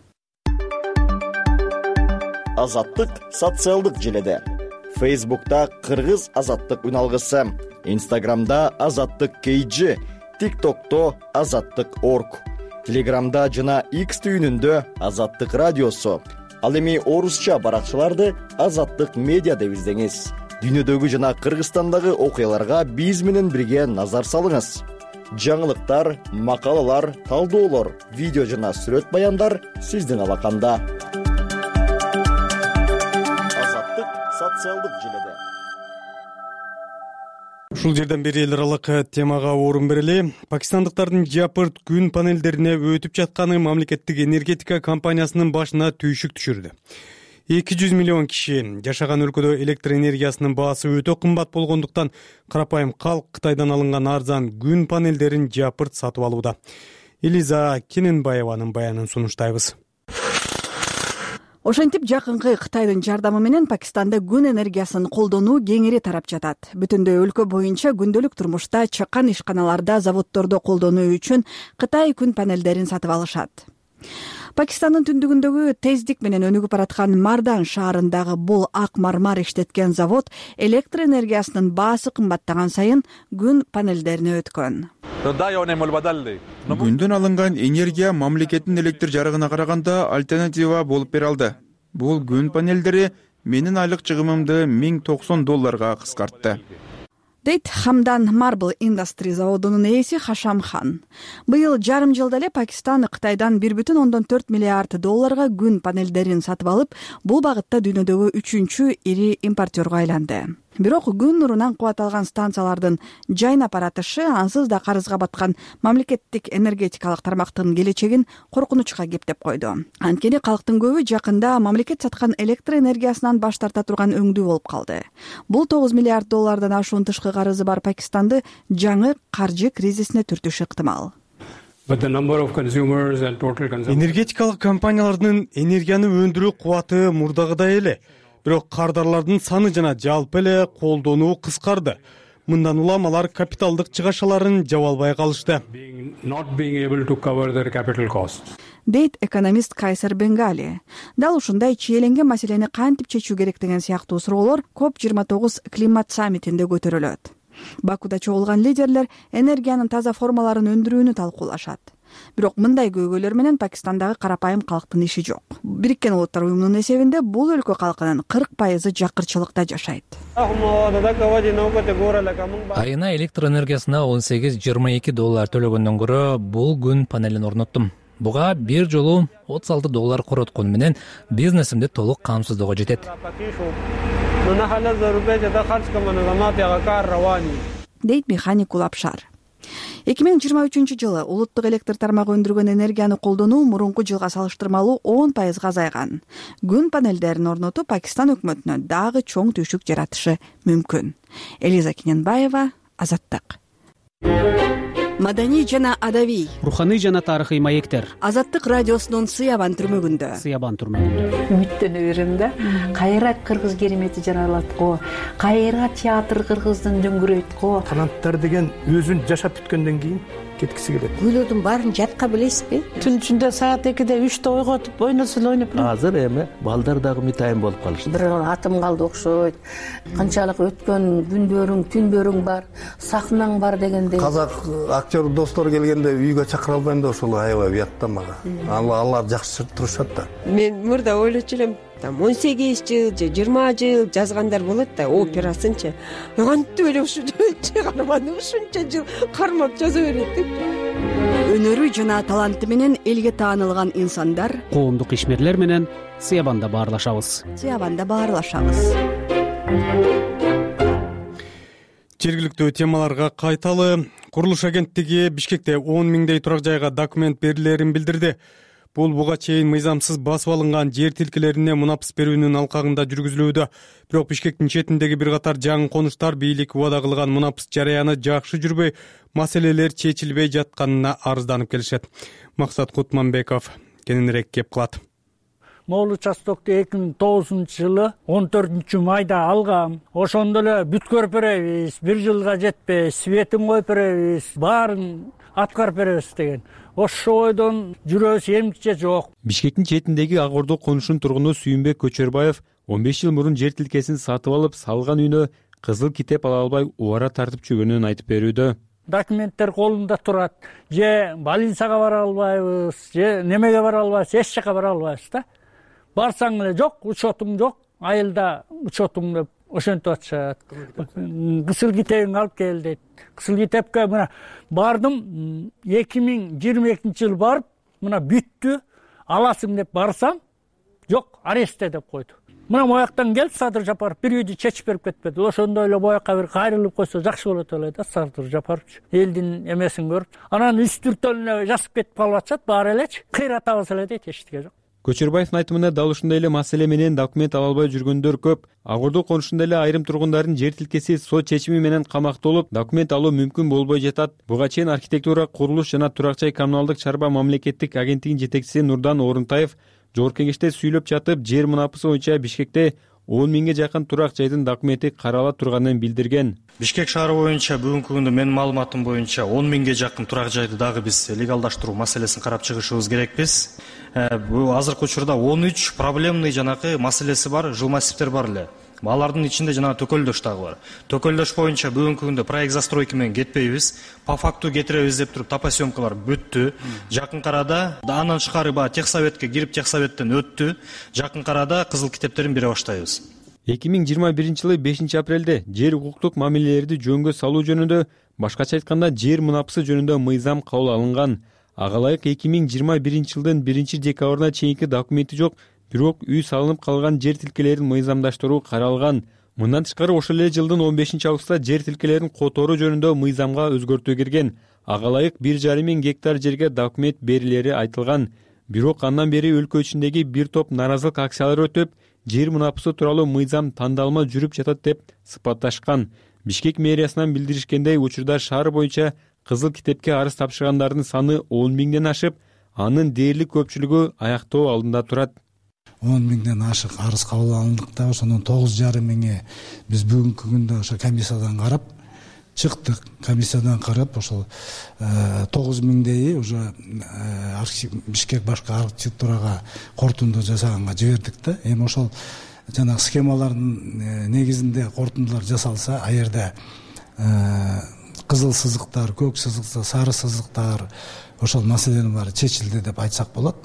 Азаттык социалдык желеде. Фейсбукта Кыргыз Азаттык үналгысы, Инстаграмда Азаттык KG, ТикТокто Азаттык.org, Телеграмда жана X түйүнүндө Азаттык радиосу. Ал эми орусча баракчаларды Азаттык медиа деп издеңиз. Дүйнөдөгү жана Кыргызстандагы окуяларга биз менен бирге назар салыңыз. Жаңылыктар, макалалар, талдоолор, видео жана сүрөт баяндар сиздин алаканда. Азаттык социалдык желеде. Ушул жерден бери эл аралык темага орун берели. Пакистандыктардын жапырт күн панелдерине өтүп жатканы мамлекеттик энергетика компаниясынын башына түйшүк түшүрдү. 200 миллион киши жашаган өлкөдө электр энергиясынын баасы өтө кымбат болгондуктан карапайым калк Кытайдан алынган арзан күн панелдерин жапырт сатып алууда. Элиза Кененбаеванын баянын сунуштайбыз. Ошентип жакынкы Кытайдын жардамы менен Пакистанда күн энергиясын колдонуу кеңири тарап жатат. Бүтүндөй өлкө боюнча күндөлүк турмушта чакан ишканаларда, заводдордо колдонуу үчүн Кытай күн панелдерин сатып алышат. Пакистандын түндүгүндөгү тездик менен өнүгүп бараткан Мардан шаарындагы бул ак мармар иштеткен завод электр энергиясынын баасы кымбаттаган сайын күн панелдерине өткөн. Күндөн алынган энергия мамлекеттин электр жарыгына караганда альтернатива болуп бере алды. Бул күн панелдери менин айлык чыгымымды $1090 кыскартты. Дейт Хамдан Marble Industry заводунун ээси Хашам Хан. Быйыл жарым жылда эле Пакистан Кытайдан $1,4 миллиард күн панелдерин сатып алып, бул багытта дүйнөдөгү 3-ири импортерго айланды. бирок күн нурунан кубат алган станциялардын жайнап баратышы ансыз да карызга баткан мамлекеттик энергетикалык тармактын келечегин коркунучка кептеп койду. Анткени калктын көбү жакында мамлекет саткан электр энергиясынан баш тарта турган өңдүү болуп калды. Бул 9 миллиард доллардан ашуун тышкы карызы бар Пакистанды жаңы каржы кризисине түртүшү ыктымал. Энергетикалык компаниялардын энергияны өндүрүү кубаты мурдагыдай эле, бирок кардарлардын саны жана жалпы эле колдонуу кыскарды. Мындан улам алар капиталдык чыгашаларын жаба албай калышты. Дейт экономист Кайсар Бенгали. Дал ушундай чиеленген маселени кантип чечүү керек деген сыяктуу суроолор COP29 климат саммитинде көтөрүлөт. Бакуда чогулган лидерлер энергиянын таза формаларын өндүрүүнү талкуулашат. Бирок мындай көйгөйлөр менен Пакистандагы карапайым калктын иши жок. Бириккен Улуттар уюмунун эсебинде бул өлкө калкынын 40% жакырчылыкта жашайт. Айына электр энергиясына 18-22 доллар төлөгөндөн көрө бул күн панелин орноттум. Буга бир жолу 36 доллар короткон менен бизнесимди толук камсыздоого жетет. Дейт механик Улапшар. 2023 жылы улуттук электр тармагы өндүргөн энергияны колдонуу мурунку жылга салыштырмалуу 10% азайган. Күн панелдерин орнотуу Пакистан өкмөтүнө дагы чоң түйшүк жаратышы мүмкүн. Элиза Кененбаева, Азаттык. Маданий жана адабий, руханий жана тарыхый маектер. Азаттык радиосунун Сыябан түрмөгүндө. Үмүттөнө берем да. Кайра кыргыз керемети жаралат го. Кайра театр кыргыздын дөңгүрөйт го. Канаттар деген өзүн жашап бүткөндөн кийин кеткиси келет. Күйлөрдүн баарын жатка билесизби? Түн ичинде саат 2-де 3-те ойготуп ойносун ойноп. Азыр эми балдар дагы митайым болуп калышты. Бир атым калды окшойт. Канчалык өткөн күндөрүң, түндөрүң бар, сахнаң бар дегендей. Казак актер достор келгенде үйгө чакыра албайм да ошол аябай уятта мага. Алар жакшы турушат да. Мен мурда ойлочу элем, 18 жыл же 20 жыл жазгандар болот да, операсынчы. Кантип эле ушу чыгарманы ушунча жыл кармап жаза берет деп. Өнөрү жана таланты менен элге таанылган инсандар коомдук ишмерлер менен Сыябанда баарлашабыз. Жергиликтүү темаларга кайталы. Курулуш агенттиги Бишкекте 10 миңдей турак жайга документ берилерин билдирди. Бул буга чейин мыйзамсыз басып алынган жер тилкелерине мунапыс берүүнүн алкагында жүргүзүлүүдө. Бирок Бишкектин четиндеги бир катар жаңы конуштар бийлик убада кылган мунапыс жарыяны жакшы жүрбөй, маселелер чечилбей жатканына арызданып келишет. Максат Кутманбеков кененирээк кеп кылат. Могул участокту 2009 жылы 14 майда алгам. Ошондо эле бүткөрүп беребиз, бир жылга жетпей, светин коюп беребиз, баарын аткарып беребиз деген. Ошо ойдон жүрөбүз, эмче жок. Бишкектин четиндеги Ак Ордо конушунун тургуну Сүйүнбек Көчөрбаев 15 жыл мурун жер тилкесин сатып алып, салган үйүнө кызыл китеп ала албай убара тартып жүргөнүн айтып берүүдө. Документтер колунда турат. Же больницага бара албайбыз, же немеге бара албайбыз, эч жака бара албайбыз да. Барсаң эле жок, учетуң жок, айылда учетуң деп ошентип атышат. Кысыл китебиңди алып кел дейт. Кысыл китепке мына бардым, 2022 жыл барып, мына бүттү, аласың деп барсам, жок, арестте деп койду. Мына мояктан келип Садыр Жапаров бир үйдү чечип берип кетпеди. Ошондой эле боякка бир кайрылып койсо жакшы болот эле да, Садыр Жапаров. Элдин эмесин көрүп, анан үстүртөн эле жазып кетип калып атышат, баары элечи. Кыйратабыз эле дейт, эчтеке жок. Көчөрбаевдин айтымында дал ушундай эле маселе менен документ ала албай жүргөндөр көп. Ак Ордо конушунда эле айрым тургундардын жер тилкеси сот чечими менен камакта болуп, документ алуу мүмкүн болбой жатат. Буга чейин архитектура, курулуш жана турак жай коммуналдык чарба мамлекеттик агенттигинин жетекчиси Нурдан Орунтаев Жогорку кеңеште сүйлөп жатып, жер мунапысы боюнча Бишкекте 10 миңге жакын турак жайдын документи карала турганын билдирген. Бишкек шаары боюнча бүгүнкү күндө менин маалыматым боюнча 10 миңге жакын турак жайды дагы биз легалдаштыруу маселесин карап чыгышыбыз керекпиз. Бул азыркы учурда 13 проблемный жанакы маселеси бар, жыл массивтер бар эле. Алардын ичинде жана төкөлдөш дагы бар. Төкөлдөш боюнча бүгүнкү күндө проект застройки менен кетпейбиз. По факту кетиребиз деп туруп топосъемкалар бүттү. Жакын арада андан тышкары техсоветке кирип техсоветтен өттү. Жакын арада кызыл китептерин бере баштайбыз. 2021 жылы 5 апрелде жер укуктук мамилелерди жөнгө салуу жөнүндө, башкача айтканда жер мунапысы жөнүндө мыйзам кабыл алынган. Ага ылайык 2021 жылдын 1 декабрына чейинки документи жок, бирок үй салынып калган жер тилкелерин мыйзамдаштыруу каралган. Мындан тышкары ошол эле жылдын 15-августта жер тилкелерин которуу жөнүндө мыйзамга өзгөртүү кирген. Ага ылайык 1,5 миң гектар жерге документ берилери айтылган. Бирок андан бери өлкө ичиндеги бир топ наразылык акциялары өтүп, жер мунапысы тууралуу мыйзам тандалма жүрүп жатат деп сыпатташкан. Бишкек мэриясынан билдиришкендей, учурда шаар боюнча кызыл китепке арыз тапшыргандардын саны 10 миңден ашып, анын дээрлик көпчүлүгү аяктоо алдында турат. 10 миңден ашык арыз кабыл алындык да, ошонун 9,5 миңи биз бүгүнкү күндө ошо комиссиядан карап чыктык. Комиссиядан карап ошол 9 миңдейи уже Бишкек башкы архитектурага корутунду жасаганга жибердик да. Эми ошол жанагы схемалардын негизинде корутундулар жасалса, а жерде кызыл сызыктар, көк сызыктар, сары сызыктар, ошол маселенин баары чечилди деп айтсак болот.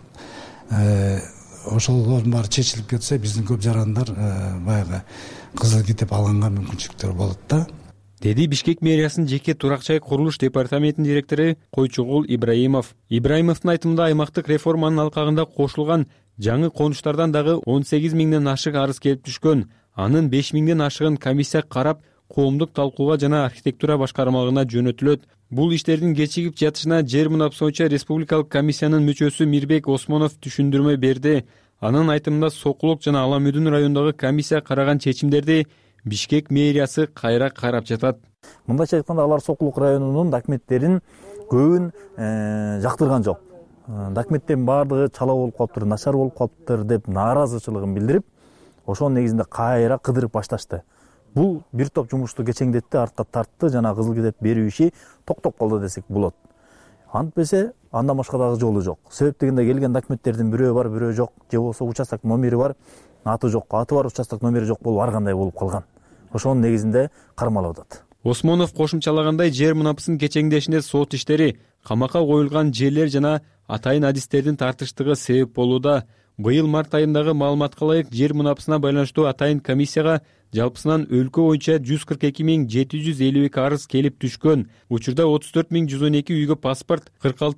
Ошолордун баары чечилип кетсе, биздин көп жарандар баягы кызыл китеп алганга мүмкүнчүлүктөр болот да, деди Бишкек мэриясынын жеке турак-жай курулуш департаментинин директору Койчугул Ибраимов. Ибраимовдун айтымында аймактык реформанын алкагында кошулган жаңы конуштардан дагы 18 миңден ашык арыз келип түшкөн. Анын 5 миңден ашыгын комиссия карап, коомдук талкууга жана архитектура башкармалыгына жөнөтүлөт. Бул иштердин кечигип жатышына жер мунапысы боюнча республикалык комиссиянын мүчөсү Мирбек Осмонов түшүндүрмө берди. Анын айтымында Сокулук жана Аламүдүн районундагы комиссия караган чечимдерди Бишкек мэриясы кайра карап жатат. Мындайча айтканда, алар Сокулук районунун документтерин көбүн жактырган жок. Документтердин баардыгы чала болуп калыптыр, начар болуп калыптыр деп нааразычылыгын билдирип, ошонун негизинде кайра кыдырып башташты. Бул бир топ жумушту кечеңдетти, артка тартты, жана кызыл китеп берүү иши токтоп калды десек болот. Антпесе андан башка дагы жолу жок. Себеп дегенде келген документтердин бирөө бар, бирөө жок, же болбосо участок номери бар, аты жок, аты бар, участок номери жок болуп ар кандай болуп калган. Ошонун негизинде кармалып атат. Осмонов кошумчалагандай, жер мунапысынын кечеңдешинде сот иштери, камакка коюлган жерлер жана атайын адистердин тартыштыгы себеп болууда. Быйыл март айындагы маалыматка ылайык, жер мунапысына байланыштуу атайын комиссияга жалпысынан өлкө боюнча 142,752 арыз келип түшкөн. Учурда 34,112 үйгө паспорт,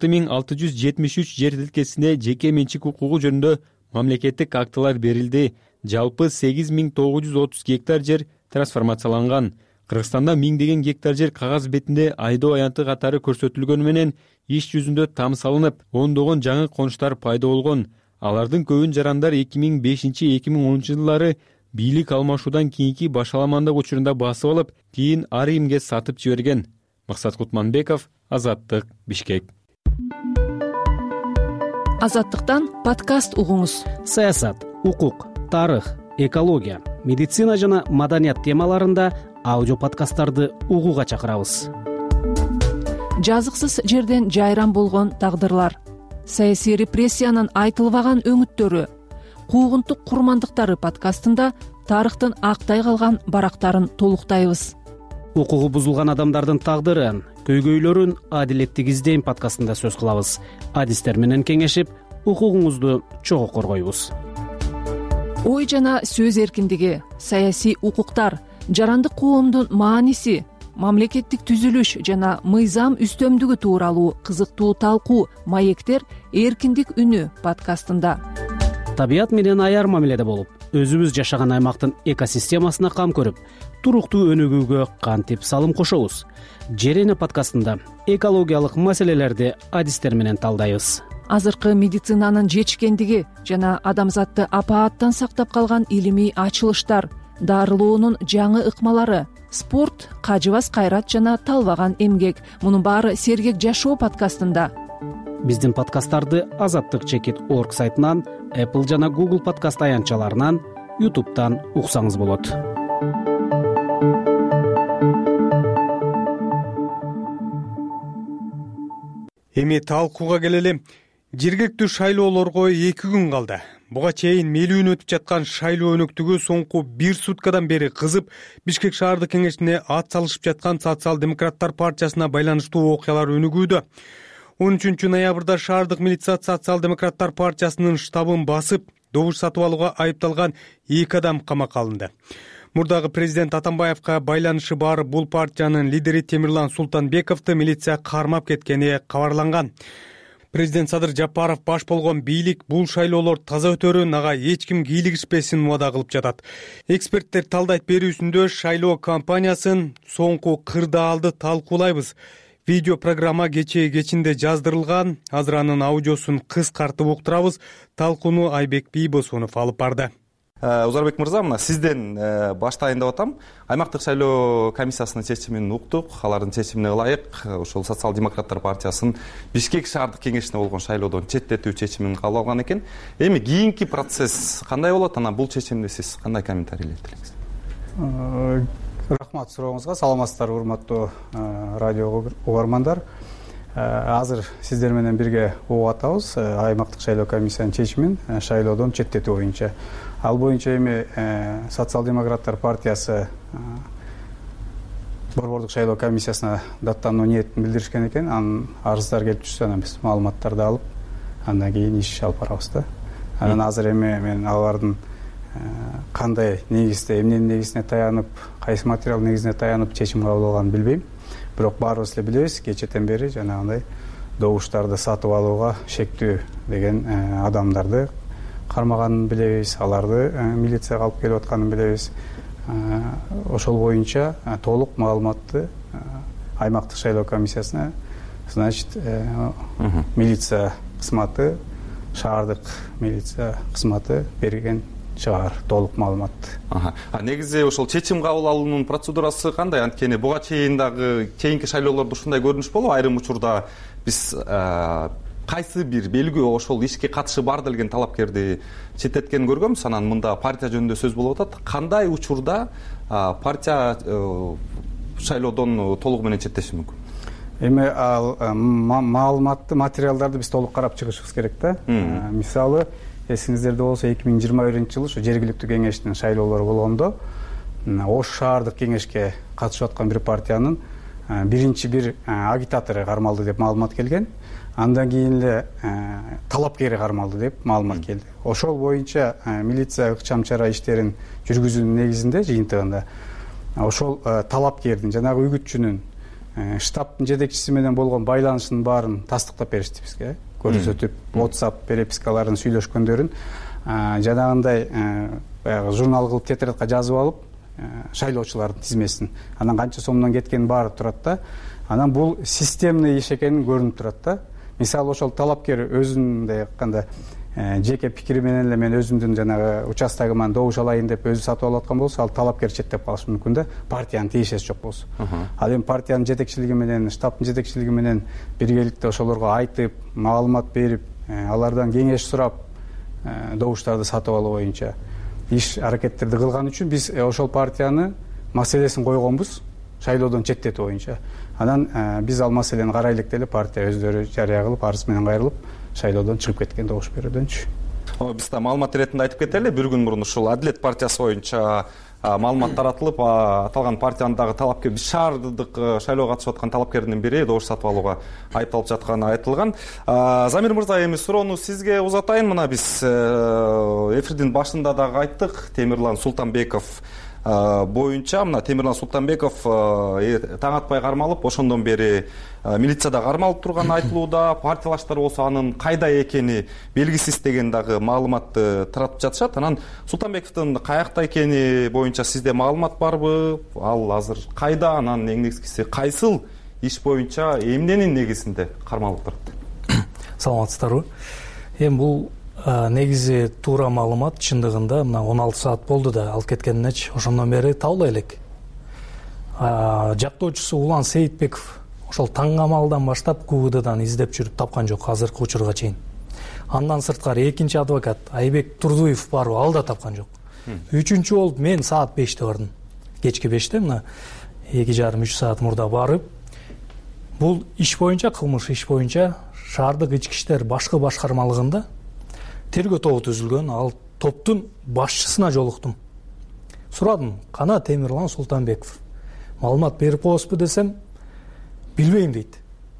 46,673 жер тилкесине жеке менчик укугу жөнүндө мамлекеттик актылар берилди. Жалпы 8,930 гектар жер трансформацияланган. Кыргызстанда миңдеген гектар жер кагаз бетинде айдоо аянты катары көрсөтүлгөнү менен иш жүзүндө там салынып, ондогон жаңы конуштар пайда болгон. Алардын көбүн жарандар 2005-2010 жылдары бийлик алмашуудан кийинки башаламандык учурунда басып алып, кийин ар кимге сатып жиберген. Максат Кутманбеков, Азаттык, Бишкек. Азаттыктан подкаст угуңуз. Саясат, укук, тарых, экология, медицина жана маданият темаларында аудио подкасттарды угууга чакырабыз. Жазыксыз жерден жайран болгон тагдырлар, саясий репрессиянын айтылбаган өңүттөрү, куугунтук курмандыктары подкастында тарыхтын актай калган барактарын толуктайбыз. Укугу бузулган адамдардын тагдырын, көйгөйлөрүн адилеттик издейм подкастында сөз кылабыз. Адистер менен кеңешип, укугуңузду чогуу коргойбуз. Ой жана сөз эркиндиги, саясий укуктар, жарандык коомдун мааниси, мамлекеттик түзүлүш жана мыйзам үстөмдүгү тууралуу кызыктуу талкуу маектер эркиндик үнү подкастында. Табият менен аяр мамиледе болуп, өзүбүз жашаган аймактын экосистемасына кам көрүп, туруктуу өнүгүүгө кантип салым кошобуз. Жерене подкастында экологиялык маселелерди адистер менен талдайбыз. Азыркы медицинанын жетишкендиги жана адамзатты апааттан сактап калган илимий ачылыштар, дарылоонун жаңы ыкмалары, спорт, кажыбас кайрат жана талбаган эмгек. Мунун баары сергек жашоо подкастында. Биздин подкасттарды azattik.org сайтынан, Apple жана Google подкаст аянтчаларынан, YouTube'дан уксаңыз болот. Эми талкууга келели. Жергиликтүү шайлоолорго 2 күн калды. Буга чейин мелүүн өтүп жаткан шайлоо өнөктүгү соңку 1 суткадан бери кызып, Бишкек шаардык кеңешине ат салышып жаткан Социал-демократтар партиясына байланыштуу окуялар өнүгүүдө. 13 ноябрда шаардык милиция Социал-демократтар партиясынын штабын басып, добуш сатып алууга айыпталган 2 адам камакка алынды. Мурдагы президент Атамбаевка байланышы бар бул партиянын лидери Темирлан Султанбековду милиция кармап кеткени кабарланган. Президент Садыр Жапаров баш болгон бийлик бул шайлоолор таза өтөрүн, ага эч ким кийлигишпесин убада кылып жатат. Эксперттер талдайт берүүсүндө шайлоо кампаниясын соңку кырдаалды талкуулайбыз. Видео программа кечинде жаздырылган, азыр анын аудиосун кыскартып уктурабыз. Талкууну Айбек Бийбосунов алып барды. Узарбек мырза, мына сизден баштайын деп атам. Аймактык шайлоо комиссиясынын чечимин уктук. Алардын чечимине ылайык ошол Социал-демократтар партиясынын Бишкек шаардык кеңешине болгон шайлоодон четтетүү чечимин кабыл алган экен. Эми кийинки процесс кандай болот? Анан бул чечимди сиз кандай комментарийлейт элеңиз? Рахмат сурооңузга. Саламатсыздарбы, урматтуу радио угармандар. Азыр сиздер менен бирге угуп атабыз аймактык шайлоо комиссиянын чечимин шайлоодон четтетүү боюнча. Ал боюнча эми Социал-демократтар партиясы борбордук шайлоо комиссиясына даттануу ниетин билдиришкен экен. Анын арыздар келип түшсө, анан биз маалыматтарды алып, андан кийин иш алып барабыз да. Анан азыр эми мен алардын кандай негизде, эмненин негизине таянып, кайсы материал негизине таянып чечим кабыл алганын билбейм. Бирок баарыбыз эле билебиз, кечеден бери жанагындай добуштарды сатып алууга шектүү деген адамдарды кармаганын билебиз, аларды милицияга алып келип атканын билебиз. Ошол боюнча толук маалыматты аймактык шайлоо комиссиясына, значит, милиция кызматы, шаардык милиция кызматы берген чыгар толук маалыматты. Негизи ошол чечим кабыл алуунун процедурасы кандай? Анткени буга чейин дагы кийинки шайлоолордо ушундай көрүнүш болуп, айрым учурда биз кайсы бир белгүү ошол ишке катышы бар делген талапкерди четтеткенин көргөнбүз. Анан мында партия жөнүндө сөз болуп атат. Кандай учурда партия шайлоодон толугу менен четтеши мүмкүн? Эми ал маалыматты, материалдарды биз толук карап чыгышыбыз керек да. Мисалы, эсиңиздерде болсо 2021-жылы ушу жергиликтүү кеңештин шайлоолору болгондо Ош шаардык кеңешке катышып аткан бир партиянын биринчи бир агитатору кармалды деп маалымат келген. Андан кийин эле талапкери кармалды деп маалымат келди. Ошол боюнча милиция ыкчам-чара иштерин жүргүзүүнүн негизинде жыйынтыгында ошол талапкердин, жанагы үгүтчүнүн штабтын жетекчиси менен болгон байланышынын баарын тастыктап беришти бизге. Көрсөтүп, WhatsApp перепискаларын сүйлөшкөндөрүн жанагындай баягы журнал кылып тетрадка жазып алып, шайлоочулардын тизмесин, анан канча сомдон кеткенин баары турат да. Анан бул системный иш экени көрүнүп турат да. Мисалы, ошол талапкер өзүндөй айтканда жеке пикири менен эле мен өзүмдүн жанагы участогуман добуш алайын деп өзү сатып алып аткан болсо, ал талапкер четтеп калышы мүмкүн да, партиянын тиешеси жок болсо. Ал эми партиянын жетекчилиги менен, штабтын жетекчилиги менен биргеликте ошолорго айтып, маалымат берип, алардан кеңеш сурап, добуштарды сатып алуу боюнча иш аракеттерди кылган үчүн биз ошол партияны маселесин койгонбуз, шайлоодон четтетүү боюнча. Анан биз ал маселени карай электе эле партия өздөрү жарыя кылып, арыз менен кайрылып, шайлоодон чыгып кеткен добуш берүүдөнчү. Биз да маалымат иретинде айтып кетели, бир күн мурун ушул Адилет партиясы боюнча маалымат таратылып, аталган партиянын дагы талапкер, биз шаардык шайлоого катышып аткан талапкердин бири добуш сатып алууга айыпталып жатканы айтылган. Замир мырза, эми суроону сизге узатайын. Мына биз эфирдин башында дагы айттык, Темирлан Султанбеков боюнча, мына Темирлан Султанбеков таң атпай кармалып, ошондон бери милицияда кармалып турганы айтылууда, партиялаштар болсо анын кайда экени белгисиз деген дагы маалыматты таратып жатышат. Анан Султанбековдун каякта экени боюнча сизде маалымат барбы? Ал азыр кайда? Анан эң негизгиси кайсыл иш боюнча эмненин негизинде кармалып турат? Саламатсыздарбы? Эми бул негизи туура маалымат, чындыгында мына 16 саат болду да алып кеткенинечи, ошондон бери табыла элек. Жактоочусу Улан Сейитбеков ошол таң амалдан баштап КУВДдан издеп жүрүп тапкан жок азыркы учурга чейин. Андан сырткары экинчи адвокат Айбек Турдуев барып, ал да тапкан жок. Үчүнчү болуп мен саат 5-те бардым. Кечки 5-те, мына 2,5-3 саат мурда барып, бул иш боюнча, кылмыш иш боюнча шаардык ички иштер башкы башкармалыгында тергөө тобу түзүлгөн. Ал топтун башчысына жолуктум. Сурадым, кана Темирлан Султанбеков маалымат берип коесузбу десем, билбейм дейт.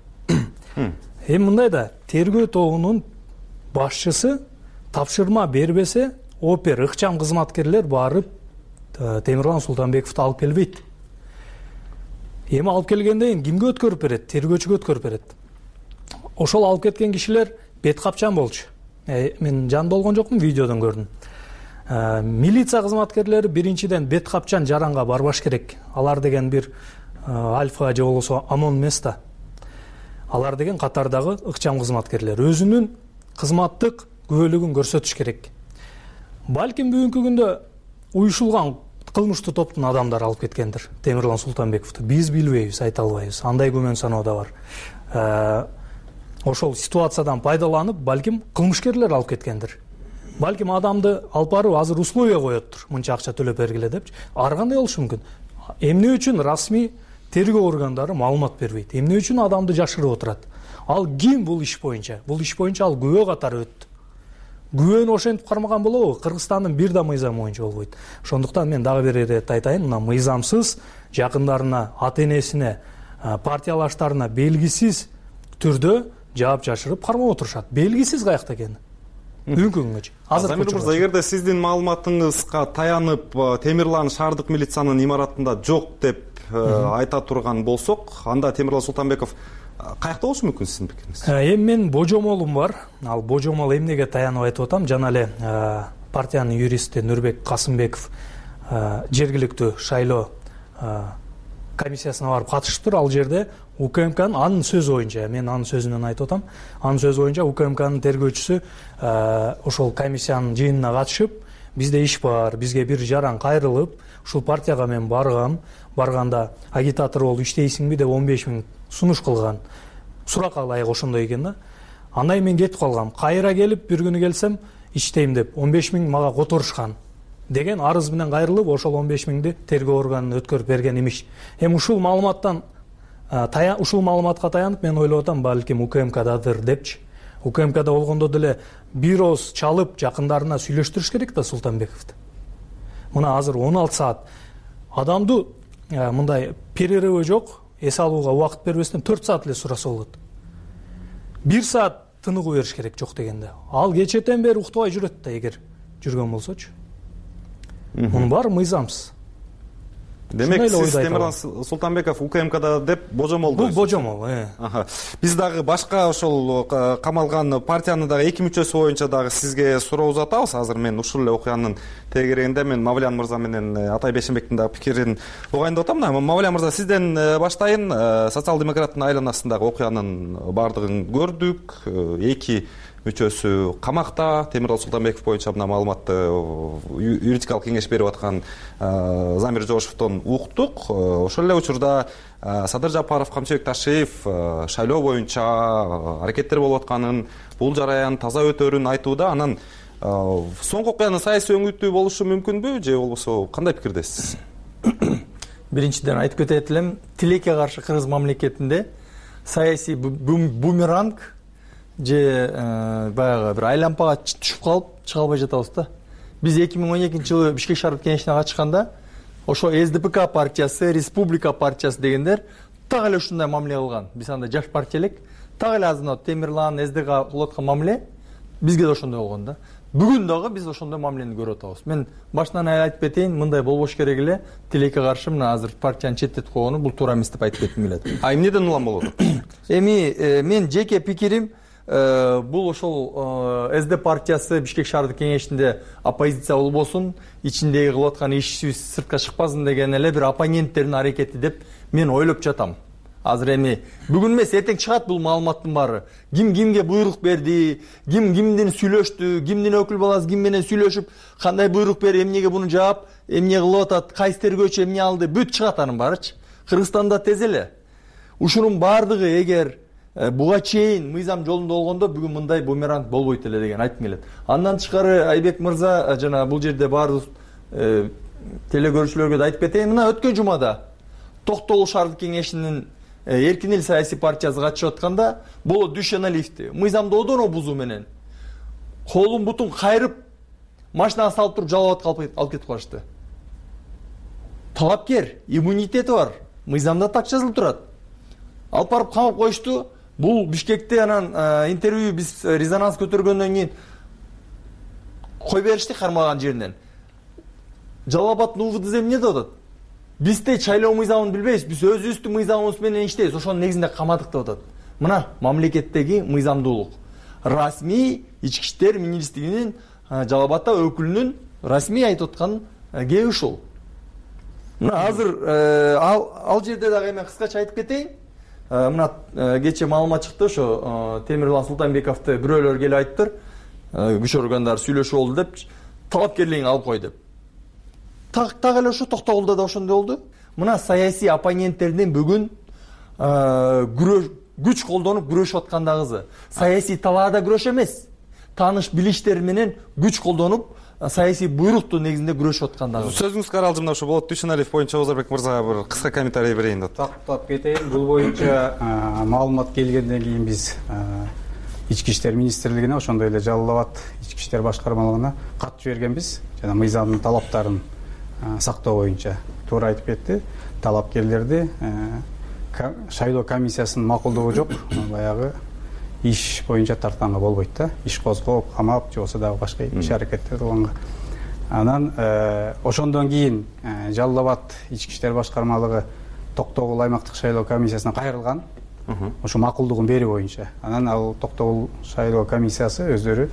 Эми мындай да, тергөө тобунун башчысы тапшырма бербесе, опер ыкчам кызматкерлер барып Темирлан Султанбековду алып келбейт. Эми алып келгенден кийин кимге өткөрүп берет? Тергөөчүгө өткөрүп берет. ошол алып кеткен кишилер бет капчан болчу. Мен жанында болгон жокмун, видеодон көрдүм. Милиция кызматкерлери биринчиден бет капчан жаранга барбаш керек. Алар деген бир альфа же болбосо ОМОН эмес да. Алар деген катардагы ыкчам кызматкерлер. Өзүнүн кызматтык күбөлүгүн көрсөтүш керек. Балким бүгүнкү күндө уюшулган кылмыштуу топтун адамдары алып кеткендир Темирлан Султанбековду. Биз билбейбиз, айта албайбыз. Андай күмөн саноо да бар. Ошол ситуациядан пайдаланып, балким кылмышкерлер алып кеткендир. Балким адамды алып барып азыр условия коёттур. Мынча акча төлөп бергиле депчи. Ар кандай болушу мүмкүн? Эмне үчүн расмий тергөө органдары маалымат бербейт? Эмне үчүн адамды жашырып отурат? Ал ким бул иш боюнча? Бул иш боюнча ал күбө катары өттү. Күбөнү ошентип кармаган болобу? Кыргызстандын бир да мыйзамы боюнча болбойт. Ошондуктан мен дагы бир ирет айтайын, мына мыйзамсыз жакындарына, ата-энесине, партиялаштарына белгисиз түрдө жаап жашырып кармап отурушат. Белгисиз каякта экени. Бүгүнкү күнгөчү. Замир мырза, эгерде сиздин маалыматыңызга таянып Темирлан шаардык милициянын имаратында жок деп айта турган болсок, анда Темирлан Султанбеков каякта болушу мүмкүн сиздин пикириңиз? Эми мен божомолум бар. Ал божомол эмнеге таянып айтып атам? Жана эле партиянын юристи Нурбек Касымбеков жергиликтүү шайлоо комиссиясына барып катышыптыр. Ал жерде УКМКнын анын сөзү боюнча, мен анын сөзүнөн айтып атам. Анын сөзү боюнча УКМКнын тергөөчүсү ошол комиссиянын жыйынына катышып, бизде иш бар, бизге бир жаран кайрылып, ушул партияга мен баргам, барганда агитатор болуп иштейсиңби деп 15 000 сунуш кылган. Суракка ылайык ошондой экен да. Андан мен кетип калгам. Кайра келип бир күнү келсем иштейм деп 15 000 мага которушкан деген арыз менен кайрылып, ошол 15 000ди тергөө органына өткөрүп берген имиш. Эми ушул маалыматка таянып мен ойлоп атам, балким УКМКдадыр депчи. УКМКда болгондо деле бир ооз чалып жакындарына сүйлөштүрүш керек да Султанбековду. Мына азыр 16 саат адамды мындай перерывы жок, эс алууга убакыт бербестен 4 саат эле сураса болот. 1 саат тыныгуу бериш керек жок дегенде. Ал кечетен бери уктабай жүрөт да, эгер жүргөн болсочу. Мунун баары мыйзамсыз. Демек сиз Темирлан Султанбеков УКМКда деп божомол дейсиз? Бул божомол. Биз дагы башка ошол камалган партиянын дагы 2 мүчөсү боюнча дагы сизге суроо узатабыз. Азыр мен ушул эле окуянын тегерегинде мен Мавлян мырза менен Атай Бейшенбектин дагы пикирин угайын деп атам. Мавлян мырза, сизден баштайын. Социал-демократтын айланасындагы окуянын баардыгын көрдүк. 2 мүчөсү камакта. Темирлан Султанбеков боюнча мына маалыматты юридикалык кеңеш берип аткан Замир Жошевдон уктук. Ошол эле учурда Садыр Жапаров, Камчыбек Ташиев шайлоо боюнча аракеттер болуп атканын, бул жараян таза өтөрүн айтууда. Анан соңку окуянын саясий өңүтү болушу мүмкүнбү же болбосо кандай пикирдесиз? Биринчиден айтып кетет элем, тилекке каршы кыргыз мамлекетинде саясий бумеранг же баягы бир айлампага түшүп калып чыга албай жатабыз да. Биз 2012 жылы Бишкек шаардык кеңешине катышканда ошо СДПК партиясы, Республика партиясы дегендер так эле ушундай мамиле кылган. Биз анда жаш партия элек, так эле азыр Темирлан, СДК кылып аткан мамиле бизге да ошондой болгон да. Бүгүн дагы биз ошондой мамилени көрүп атабыз. Мен башынан айтып кетейин, мындай болбош керек эле. Тилекке каршы мына азыр партияны четтетип койгону бул туура эмес деп айтып кетким келет. Эмнеден улам болот? Эми мен жеке пикирим, бул ошол СД партиясы Бишкек шаардык кеңешинде оппозиция болбосун, ичиндеги кылып аткан ишибиз сыртка чыкпасын деген эле бир оппоненттердин аракети деп мен ойлоп жатам. Азыр эми бүгүн эмес, эртең чыгат бул маалыматтын баары. Ким кимге буйрук берди, ким кимден сүйлөштү, кимдин өкүл баласы ким менен сүйлөшүп, кандай буйрук берип, эмнеге буну жаап, эмне кылып атат, кайсы тергөөчү эмне алды, бүт чыгат анын баарычы. Кыргызстанда тез эле. Ушунун баардыгы эгер буга чейин мыйзам жолунда болгондо бүгүн мындай бумеранг болбойт эле деген айткым келет. Андан тышкары Айбек мырза жана бул жерде баардык телекөрүүчүлөргө да айтып кетейин. Мына өткөн жумада Токтогул шаардык кеңешинин Эркин эл саясий партиясы катышып атканда Болот Дүйшеналиевди мыйзамды одоно бузуу менен колун бутун кайрып машинага салып туруп жалап алып кетип калышты. Талапкер, иммунитети бар, мыйзамда так жазылып турат. Алып барып камап коюшту. Бул Бишкекте анан интервью биз резонанс көтөргөндөн кийин кой беришти кармаган жеринен. Жалал Абадтын УВДЗ эмне деп атат? Биз шайлоо мыйзамын билбейбиз, биз өзүбүздүн мыйзамыбыз менен иштейбиз, ошонун негизинде камадык деп атат. мына мамлекеттеги мыйзамдуулук, расмий ички иштер министрлигинин Жалал Абадта өкүлүнүн расмий айтып аткан кеби ушул. Мына азыр ал жерде дагы эми кыскача айтып кетейин. Мына кечээ маалымат чыкты, ошо Темирлан Султанбековду бирөөлөр келип айтыптыр, күч органдары сүйлөшүп болду деп, талапкерлигин алып кой деп. Так эле ошо Токтогулда да ошондой болду. Мына саясий оппоненттердин бүгүн күч колдонуп күрөшүп аткандагысы саясий талаада күрөш эмес, тааныш билиштер менен күч колдонуп саясий буйруктун негизинде күрөшүп аткандагы. Сөзүңүзгө аралжымда ошо Болот Дүйшөналиев боюнча Озорбек мырзага бир кыска комментарий берейин деп. Тактап кетейин. Бул боюнча маалымат келгенден кийин биз ички иштер министрлигине, ошондой эле Жалал Абад ички иштер башкармалыгына кат жибергенбиз. Жана мыйзамдын талаптарын сактоо боюнча туура айтып кетти. Талапкерлерди шайлоо комиссиясынын макулдугу жок, баягы иш боюнча тартканга болбойт да. Иш козгоп, камап, же болбосо дагы башка иш аракеттер кылганга. Анан ошондон кийин Жалал Абад ички иштер башкармалыгы Токтогул аймактык шайлоо комиссиясына кайрылган. Ошо макулдугун берүү боюнча. Анан ал Токтогул шайлоо комиссиясы өздөрү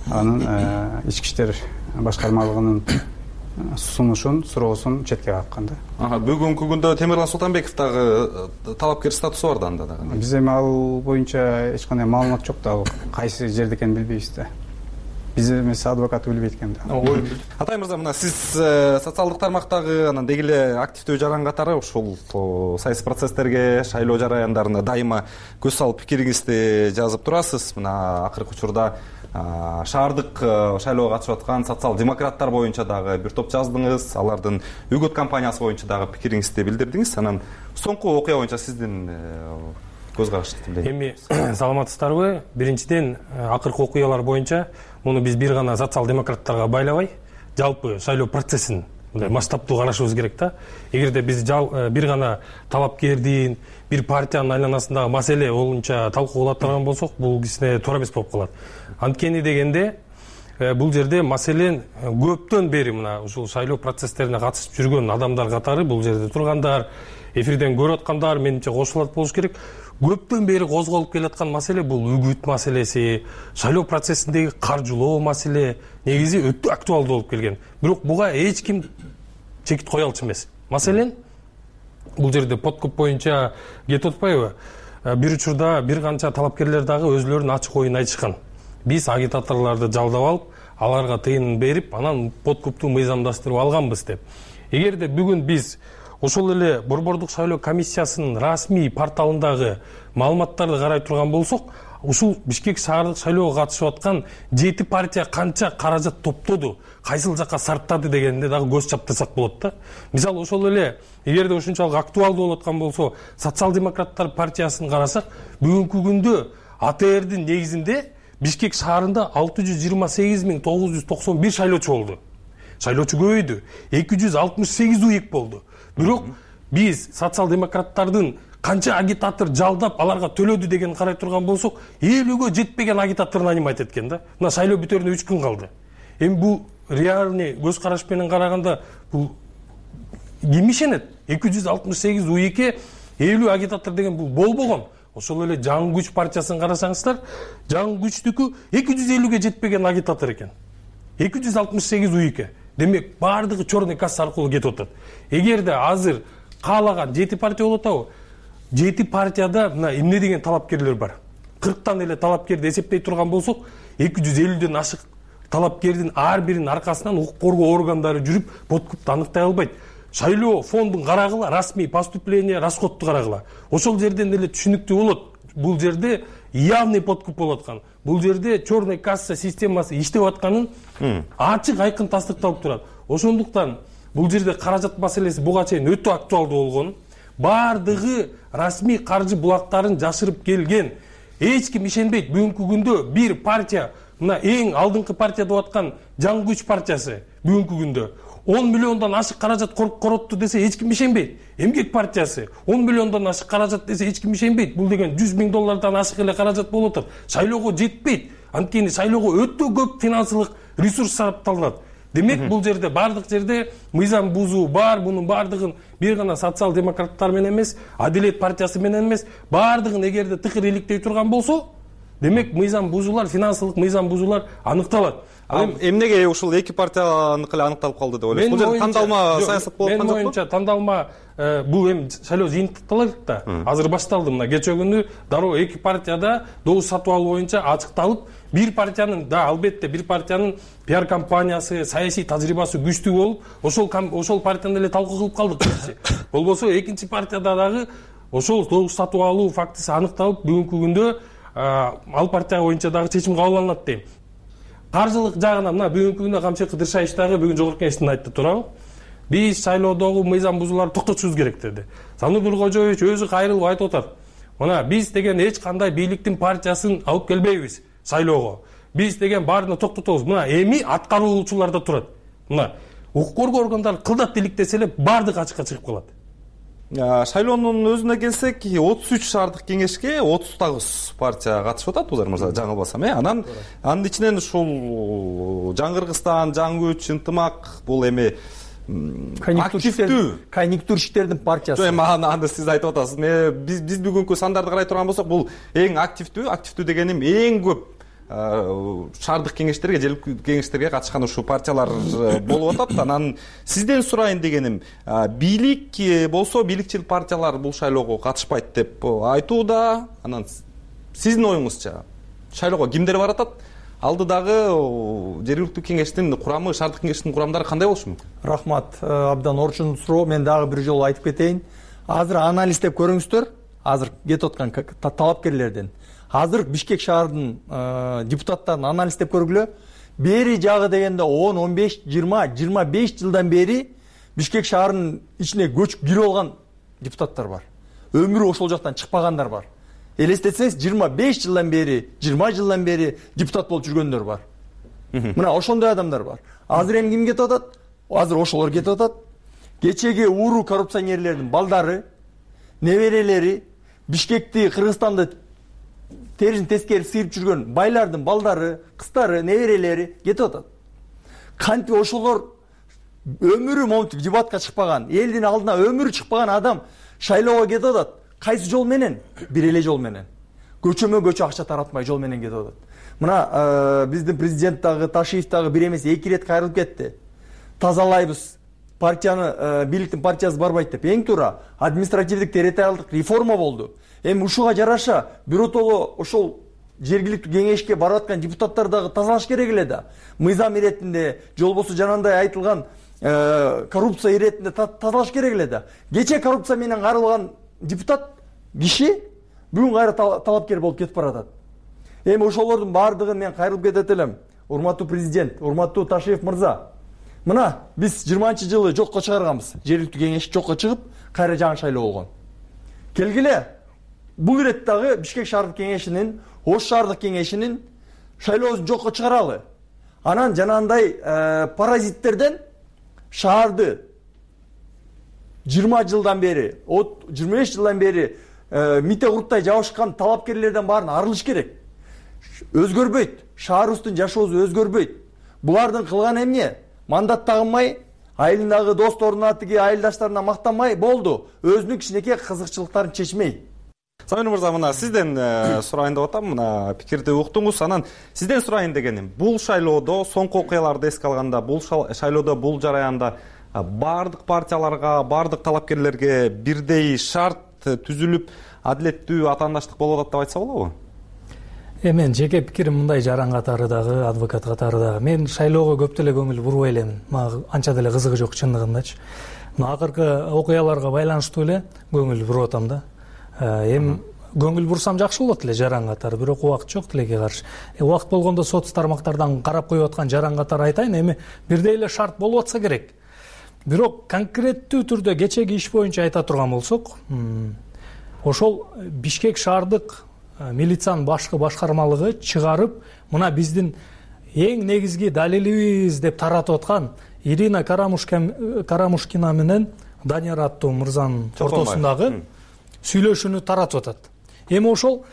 анын ички иштер башкармалыгынын сунушун, суроосун четке каккан да. Бүгүнкү күндө Темирлан Султанбеков дагы талапкер статусу бар да дагы. Биз эми ал боюнча эч кандай маалымат жок да, кайсы жерде экенин билбейбиз да. Биз эмес адвокаты билбейт экен да. Атай мырза, мына сиз социалдык тармактагы анан деги эле активдүү жаран катары ушул саясий процесстерге, шайлоо жараяндарына дайыма көз салып пикириңизди жазып турасыз. Мына акыркы учурда шаардык шайлоого катышып аткан социал-демократтар боюнча дагы бир топ жаздыңыз, алардын үгөт кампаниясы боюнча дагы пикириңизди билдирдиңиз. Анан соңку окуя боюнча сиздин көз карашыңызды билейин. Эми саламатсыздарбы? Биринчиден, акыркы окуялар боюнча муну биз бир гана социал-демократтарга байлабай, жалпы шайлоо процессин мындай масштабтуу карашыбыз керек да. Эгерде биз бир гана талапкердин, бир партиянын айланасындагы маселе боюнча талкуулап турган болсок, бул кичине туура эмес болуп калат. Анткени дегенде бул жерде маселен көптөн бери мына ушул шайлоо процесстерине катышып жүргөн адамдар катары, бул жерде тургандар, эфирден көрүп аткандар менимче кошулат болуш керек. Көптөн бери козголуп келаткан маселе бул үгүт маселеси, шайлоо процессиндеги каржылоо маселе негизи өтө актуалдуу болуп келген. Бирок буга эч ким чекит кое алчу эмес. Маселен бул жерде подкуп боюнча кетип атпайбы? Бир учурда бир канча талапкерлер дагы өзлөрүнүн ачык оюн айтышкан. Биз агитаторлорду жалдап алып, аларга тыйын берип, анан подкупту мыйзамдаштырып алганбыз деп. Эгерде бүгүн биз ошол эле Борбордук шайлоо комиссиясынын расмий порталындагы маалыматтарды карай турган болсок, ушул Бишкек шаардык шайлоого катышып аткан 7 партия канча каражат топтоду, кайсыл жакка сарптады дегенде дагы көз чаптырсак болот да. Мисалы ошол эле эгерде ушунчалык актуалдуу болуп аткан болсо, социал-демократтар партиясын карасак, бүгүнкү күндө АТРдин негизинде Бишкек шаарында 628.991 шайлоочу болду. Шайлоочу көбөйдү. 268 уйык болду. Бирок биз социал-демократтардын канча агитатор жалдап аларга төлөдү деген карай турган болсок, 50гө жетпеген агитатор нанимать эткен да. Мына шайлоо бүтөрүнө 3 күн калды. Эми бул реальный көз караш менен караганда бул ким ишенет? 268 уйыкке 50 агитатор деген бул болбогон. Ошол эле Жаңы күч партиясын карасаңыздар, Жаңы күчтүкү 250ге жетпеген агитатор экен. 268 уйыкке. Демек, бардыгы черный касса аркылуу кетип атат. Эгерде азыр каалаган 7 партия болуп атабы? 7 партияда мына эмне деген талапкерлер бар. 40тан эле талапкерди эсептей турган болсок, 250ден ашык талапкердин ар биринин аркасынан укук коргоо органдары жүрүп, подкупты аныктай албайт. Шайлоо фондун карагыла, расмий поступление, расходту карагыла. Ошол жерден эле түшүнүктүү болот. Бул жерде явный подкуп болуп аткан. Бул жерде черный касса системасы иштеп атканын ачык айкын тастыкталып турат. Ошондуктан бул жерде каражат маселеси буга чейин өтө актуалдуу болгон. Бардыгы расмий каржы булактарын жашырып келген. Эч ким ишенбейт. Бүгүнкү күндө бир партия, мына эң алдыңкы партия деп аткан Жаңы күч партиясы бүгүнкү күндө 10 миллиондон ашык каражат коротту десе эч ким ишенбейт. Эмгек партиясы 10 миллиондон ашык каражат десе эч ким ишенбейт. Бул деген 100 миң доллардан ашык эле каражат болуп атат. Шайлоого жетпейт. Анткени шайлоого өтө көп финансылык ресурс сарпталынат. демек бул жерде баардык жерде мыйзам бузуу бар. Мунун баардыгын бир гана социал демократтар менен эмес, Адилет партиясы менен эмес, баардыгын эгерде тыкыр иликтей турган болсо, демек мыйзам бузуулар, финансылык мыйзам бузуулар аныкталат. Эмнеге ушул эки партияныкы эле аныкталып калды деп ойлойсуз? Бул жерде тандалма саясат болуп аткан жокпу? Менин оюмча тандалма бул эми шайлоо жыйынтыкталат да. Азыр башталды. Мына кечээ күнү дароо эки партияда добуш сатып алуу боюнча ачыкталып, бир партиянын да албетте бир партиянын пиар компаниясы, саясий тажрыйбасы күчтүү болуп, ошол партияны эле талкуу кылып калдык биринчи. Болбосо экинчи партияда дагы ошол добуш сатып алуу фактысы аныкталып, бүгүнкү күндө ал партия боюнча дагы чечим кабыл алынат дейм. Каржылык жагынан мына бүгүнкү күндө Камчы Кыдыршаевич дагы бүгүн Жогорку Кеңештин айтты туурабы? Биз шайлоодогу мыйзам бузууларды токтотушубуз керек деди. Занур Нуркожоевич өзү кайрылып айтып атат. Мына биз деген эч кандай бийликтин партиясын алып келбейбиз шайлоого. Биз деген баарына токтотобуз. Мына эми аткаруучуларда турат. Мына укук коргоо органдары кылдат иликтесе эле баардыгы ачыкка чыгып калат. Шайлоонун өзүнө келсек, 33 шаардык кеңешке 39 партия катышып атат, Узар мырза, жаңылбасам. Анын ичинен ушул Жаңы Кыргызстан, Жаңы Күч, Ынтымак бул эми конъюнктурщиктердин партиясы. Эми анда сиз айтып атасыз. Биз бүгүнкү сандарды карай турган болсок, бул эң активдүү дегеним эң көп шаардык кеңештерге, жергиликтүү кеңештерге катышкан ушул партиялар болуп атат. Анан сизден сурайын дегеним, бийлик болсо, бийликчил партиялар бул шайлоого катышпайт деп айтууда. Анан сиздин оюңузча шайлоого кимдер баратат? Алдыдагы жергиликтүү кеңештин курамы, шаардык кеңештин курамдары кандай болушу мүмкүн? Рахмат, абдан орчун суроо. Мен дагы бир жолу айтып кетейин. Азыр анализдеп көрүңүздөр. Азыр кетип аткан талапкерлерден. Азыр Бишкек шаарынын депутаттарын анализдеп көргүлө. Бери жагы дегенде 10, 15, 20, 25 жылдан бери Бишкек шаарынын ичине көчүп кирип алган депутаттар бар. Өмүрү ошол жактан чыкпагандар бар. Элестетсеңиз 25 жылдан бери, 20 жылдан бери депутат болуп жүргөндөр бар. Мына ошондой адамдар бар. Азыр эми ким кетип атат? Азыр ошолор кетип атат. Кечеги ууру коррупционерлердин балдары, неберелери, Бишкекти, Кыргызстанды терин тескери сыйып жүргөн байлардын балдары, кыздары, неберелери кетип атат. Кантип ошолор өмүрү монтип дебатка чыкпаган, элдин алдына өмүрү чыкпаган адам шайлоого кетип атат. Кайсы жол менен? Бир эле жол менен. Көчөмө көчө акча таратмай жол менен кетип атат. Мына биздин президент дагы, Ташиев дагы бир эмес 2 рет кайрылып кетти. Тазалайбыз, партияны, бийликтин партиясы барбайт деп. Эң туура административдик территориалдык реформа болду. Эми ушуга жараша биротоло ошол жергиликтүү кеңешке барып аткан депутаттар дагы тазалаш керек эле да. Мыйзам иретинде, жолбосу жанагындай айтылган коррупция иретинде тазалаш керек эле да. Кече коррупция менен каралган депутат киши бүгүн кайра талапкер болуп кетип баратат. Эми ошолордун баардыгын мен кайрылып кетет элем. Урматтуу президент, урматтуу Ташиев мырза. Мына биз 20-жылы жокко чыгарганбыз. Жергиликтүү кеңеш жокко чыгып, кайра жаңы шайлоо болгон. Келгиле, бул ирет дагы Бишкек шаардык кеңешинин, Ош шаардык кеңешинин шайлоосун жокко чыгаралы. Анан жанагындай паразиттерден шаарды 20 жылдан бери, 25 жылдан бери мите курттай жабышкан талапкерлерден баарын арылыш керек. Өзгөрбөйт. Шаарыбыздын жашоосу өзгөрбөйт. Булардын кылган эмне? Мандат тагынмай, айылындагы досторуна, тиги айылдаштарына мактанмай болду. Өзүнүн кичинекей кызыкчылыктарын чечмей. Самир мырза, мына сизден сурайын деп атам, мына пикирди уктуңуз. Анан сизден сурайын дегеним, бул шайлоодо соңку окуяларды эске алганда, бул шайлоодо, бул жараянда бардык партияларга, бардык талапкерлерге бирдей шарт түзүлүп, адилеттүү атаандаштык болуп атат деп айтса болобу? Мен жеке пикирим мындай, жаран катары дагы, адвокат катары дагы. Мен шайлоого көп деле көңүл бурбай элемин. Мага анча деле кызыгы жок чындыгындачы. Мына акыркы окуяларга байланыштуу эле көңүл буруп атам да. Эми көңүл бурсам жакшы болот эле жаран катары, бирок убакыт жок тилекке каршы. Убакыт болгондо соц тармактардан карап коюп аткан жаран катары айтайын, эми бирдей эле шарт болуп атса керек. Бирок конкреттүү түрдө кечеги иш боюнча айта турган болсок, ошол Бишкек шаардык милициянын башкы башкармалыгы чыгарып, мына биздин эң негизги далилибиз деп таратып аткан Ирина Карамушкина менен Данияр аттуу мырзанын ортосундагы сүйлөшүүнү таратып атат. Эми ошол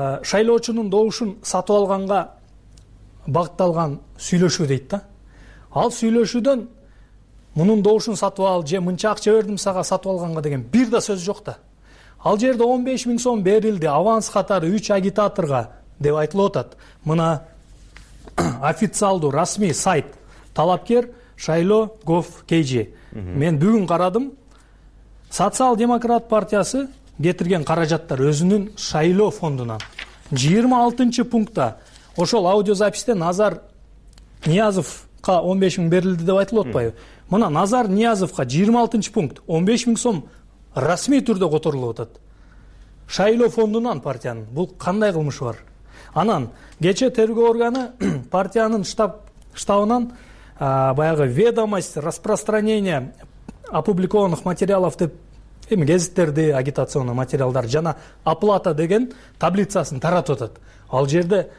шайлоочунун добушун сатып алганга багытталган сүйлөшүү дейт да. ал сүйлөшүүдөн мунун добушун сатып ал же мынча акча бердим сага сатып алганга деген бир да сөз жок да. Ал жерде 15 000 сом берилди аванс катары 3 агитаторго деп айтылып атат. Мына официалдуу расмий сайт талапкер Шайлоо gov.kg. Мен бүгүн карадым. Социал демократ партиясы кетирген каражаттар өзүнүн Шайлоо фондунан 26 пунктта ошол аудиозаписте Назар Ниязовго 15 000 берилди деп айтылып атпайбы? Мына Назар Ниязовго 26 пункт 15 000 сом расмий түрдө которулуп атат. Шайлоо фондунан партиянын. Бул кандай кылмыш бар? Анан кече тергөө органы партиянын штабынан баягы ведомость распространения опубликованных материалов деп гезиттерди, агитационный материалдар жана оплата деген таблицасын таратып атат. Ал жерде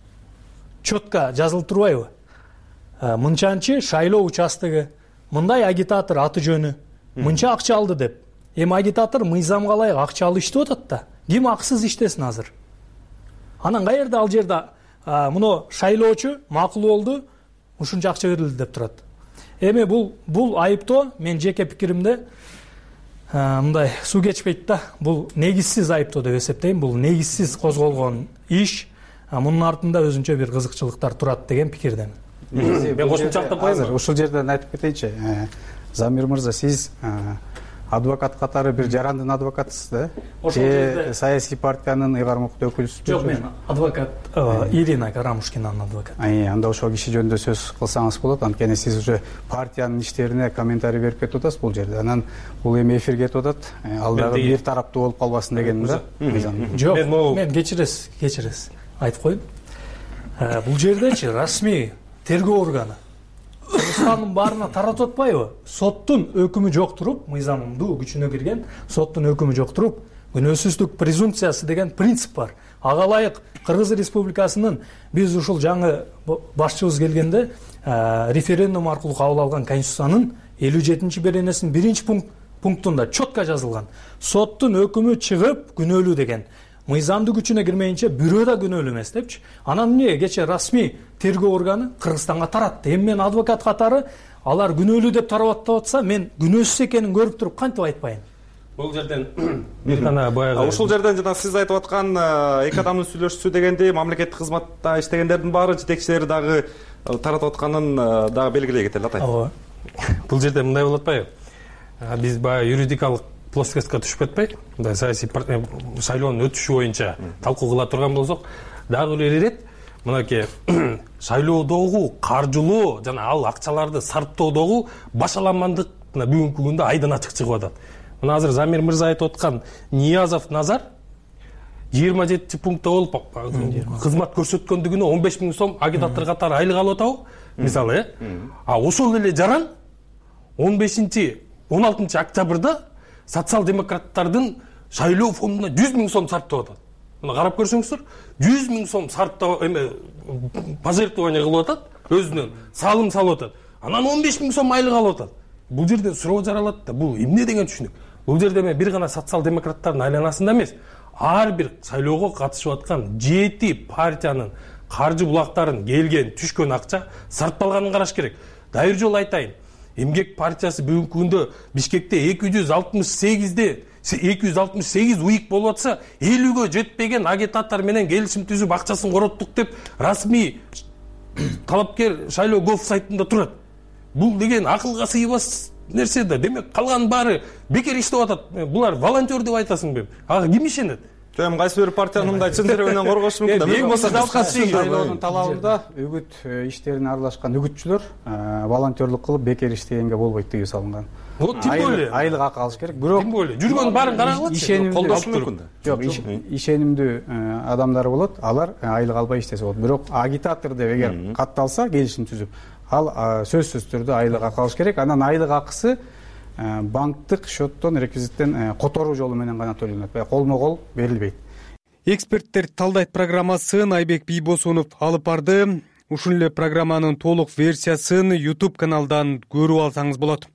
четко жазылып турбайбы? Мынчанчы шайлоо участогу, мындай агитатор аты жөнү, мынча акча алды деп. Эми агитатор мыйзамга ылайык акча алып иштеп атат да. Ким аксыз иштесин азыр? Анан каерде ал жерде муну шайлоочу макул болду, ушунча акча берилди деп турат. Эми бул айыптоо мен жеке пикиримде мындай суу кечпейт да. Бул негизсиз айыптоо деп эсептейм. Бул негизсиз козголгон иш. Мунун артында өзүнчө бир кызыкчылыктар турат деген пикирдемин. Мен кошумчалап коеюн. Ушул жерден айтып кетейинчи. Замир мырза, сиз адвокат катары бир жарандын адвокатысыз да? Же саясий партиянын ыйгармыктуу өкүлүсүз? Жок, мен адвокат Ирина Карамушкинанын адвокаты. Анда ошол киши жөнүндө сөз кылсаңыз болот. Анткени сиз уже партиянын иштерине комментарий берип кетип атасыз бул жерде. Анан бул эми эфирге кетип атат. Ал дагы бир тараптуу болуп калбасын деген да. Жок, мен кечиресиз. Айтып коеюн. Бул жердечи расмий тергөө органы Кыргызстандын баарына таратып атпайбы? Соттун өкүмү жок туруп, мыйзамдуу күчүнө кирген соттун өкүмү жок туруп, күнөөсүздүк презумпциясы деген принцип бар. Ага ылайык Кыргыз Республикасынын биз ушул жаңы башчыбыз келгенде референдум аркылуу кабыл алган Конституциянын 57-беренесинин 1-пунктунда четко жазылган. Соттун өкүмү чыгып күнөөлүү деген. Мыйзамдуу күчүнө кирмейинче бирөө да күнөөлүү эмес депчи. Анан эмне кече расмий тергөө органы Кыргызстанга таратты. Эми мен адвокат катары алар күнөөлүү деп тарап атса, мен күнөөсүз экенин көрүп туруп кантип айтпайын? Бул жерден бир гана баягы ушул жерден жана сиз айтып аткан эки адамдын сүйлөшүүсү дегенде мамлекеттик кызматта иштегендердин баары жетекчилери дагы таратып атканын дагы белгилей кетели атай. Ооба. Бул жерде мындай болуп атпайбы? Биз баягы юридикалык плоскостька түшүп кетпей, мындай саясий шайлоонун өтүшү боюнча талкуу кыла турган болсок, дагы бир ирет мынакей шайлоодогу каржылоо жана ал акчаларды сарптоодогу башаламандык бүгүнкү күндө айдан ачык чыгып атат. Мына азыр Замир мырза айтып аткан Ниязов Назар 27 пунктта болуп кызмат көрсөткөндүгүнө 15 000 сом агитатор катары айлык алып атабы? Мисалы, ошол эле жаран 16 октябрда социал-демократтардын шайлоо фондуна 100 000 сом сарптап атат. Мына карап көрсөңүздөр, 100 000 сом сарптап пожертвование кылып атат, өзүнөн салым салып атат. Анан 15 000 сом айлык алып атат. Бул жерде суроо жаралат да, бул эмне деген түшүнүк? Бул жерде мен бир гана социал-демократтардын айланасында эмес, ар бир шайлоого катышып аткан 7 партиянын каржы булактарын келген, түшкөн акча сарпталганын караш керек. Дайыр жолу айтайын. Эмгек партиясы бүгүнкү күндө Бишкекте 268 уйук болуп атса, 50гө жетпеген агитатор менен келишим түзүп акчасын короттук деп расмий талапкер Шайлоо gov сайтында турат. Бул деген акылга сыйбас нерсе да. Демек калган баары бекер иштеп атат. Булар волонтер деп айтасың бе? Ага ким ишенет? Жөн кайсы бир партиянын мындай чындыгы менен коргош мүмкүн да. Эң болсо шайлоонун талабында үгүт иштерине аралашкан үгүтчүлөр волонтерлук кылып бекер иштегенге болбойт деген салынган. Вот тим более айлык акы алыш керек. Бирок тим более жүргөн баарын карагылачы. Колдошу мүмкүн да. Жок, ишенимдүү адамдар болот, алар айлык албай иштесе болот. Бирок агитатор деп эгер катталса, келишим түзүп, ал сөзсүз түрдө айлык акы алыш керек. Анан айлык акысы банктык счеттон, реквизиттен которуу жолу менен гана төлөнөт. Колмо-кол берилбейт. Эксперттер талдайт программасын Айбек Бийбосунов алып барды. Ушул эле программанын толук версиясын YouTube каналдан көрүп алсаңыз болот.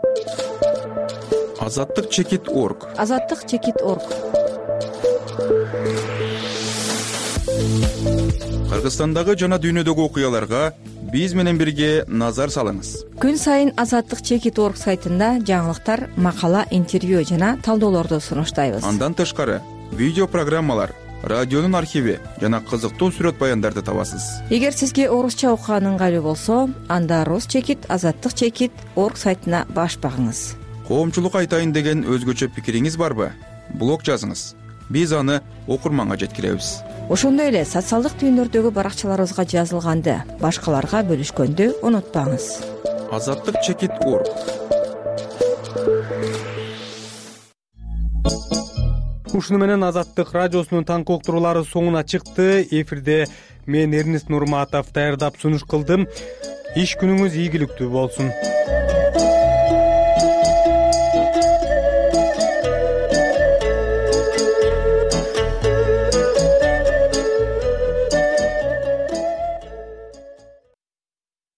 Азаттык-org. Азаттык-org. кыргызстандагы жана дүйнөдөгү окуяларга биз менен бирге назар салыңыз. Күн сайын Азаттык чекит орг сайтында жаңылыктар, макала, интервью жана талдоолорду сунуштайбыз. Андан тышкары видео программалар, радионун архиви жана кызыктуу сүрөт баяндарды табасыз. Эгер сизге орусча окуган ыңгайлуу болсо, анда Рус чекит, Азаттык чекит орг сайтына баш багыңыз. Коомчулук айтайын деген өзгөчө пикириңиз барбы? Блог жазыңыз. Биз аны окурманга жеткиребиз. Ошондой эле социалдык түйүндөрдөгү баракчаларыбызга жазылганды башкаларга бөлүшкөндү унутпаңыз. Азаттык чекит орг. Ушуну менен Азаттык радиосунун таңкы уктуруулары соңуна чыкты. Эфирде мен Эрнест Нурматов даярдап сунуш кылдым. Иш күнүңүз ийгиликтүү болсун.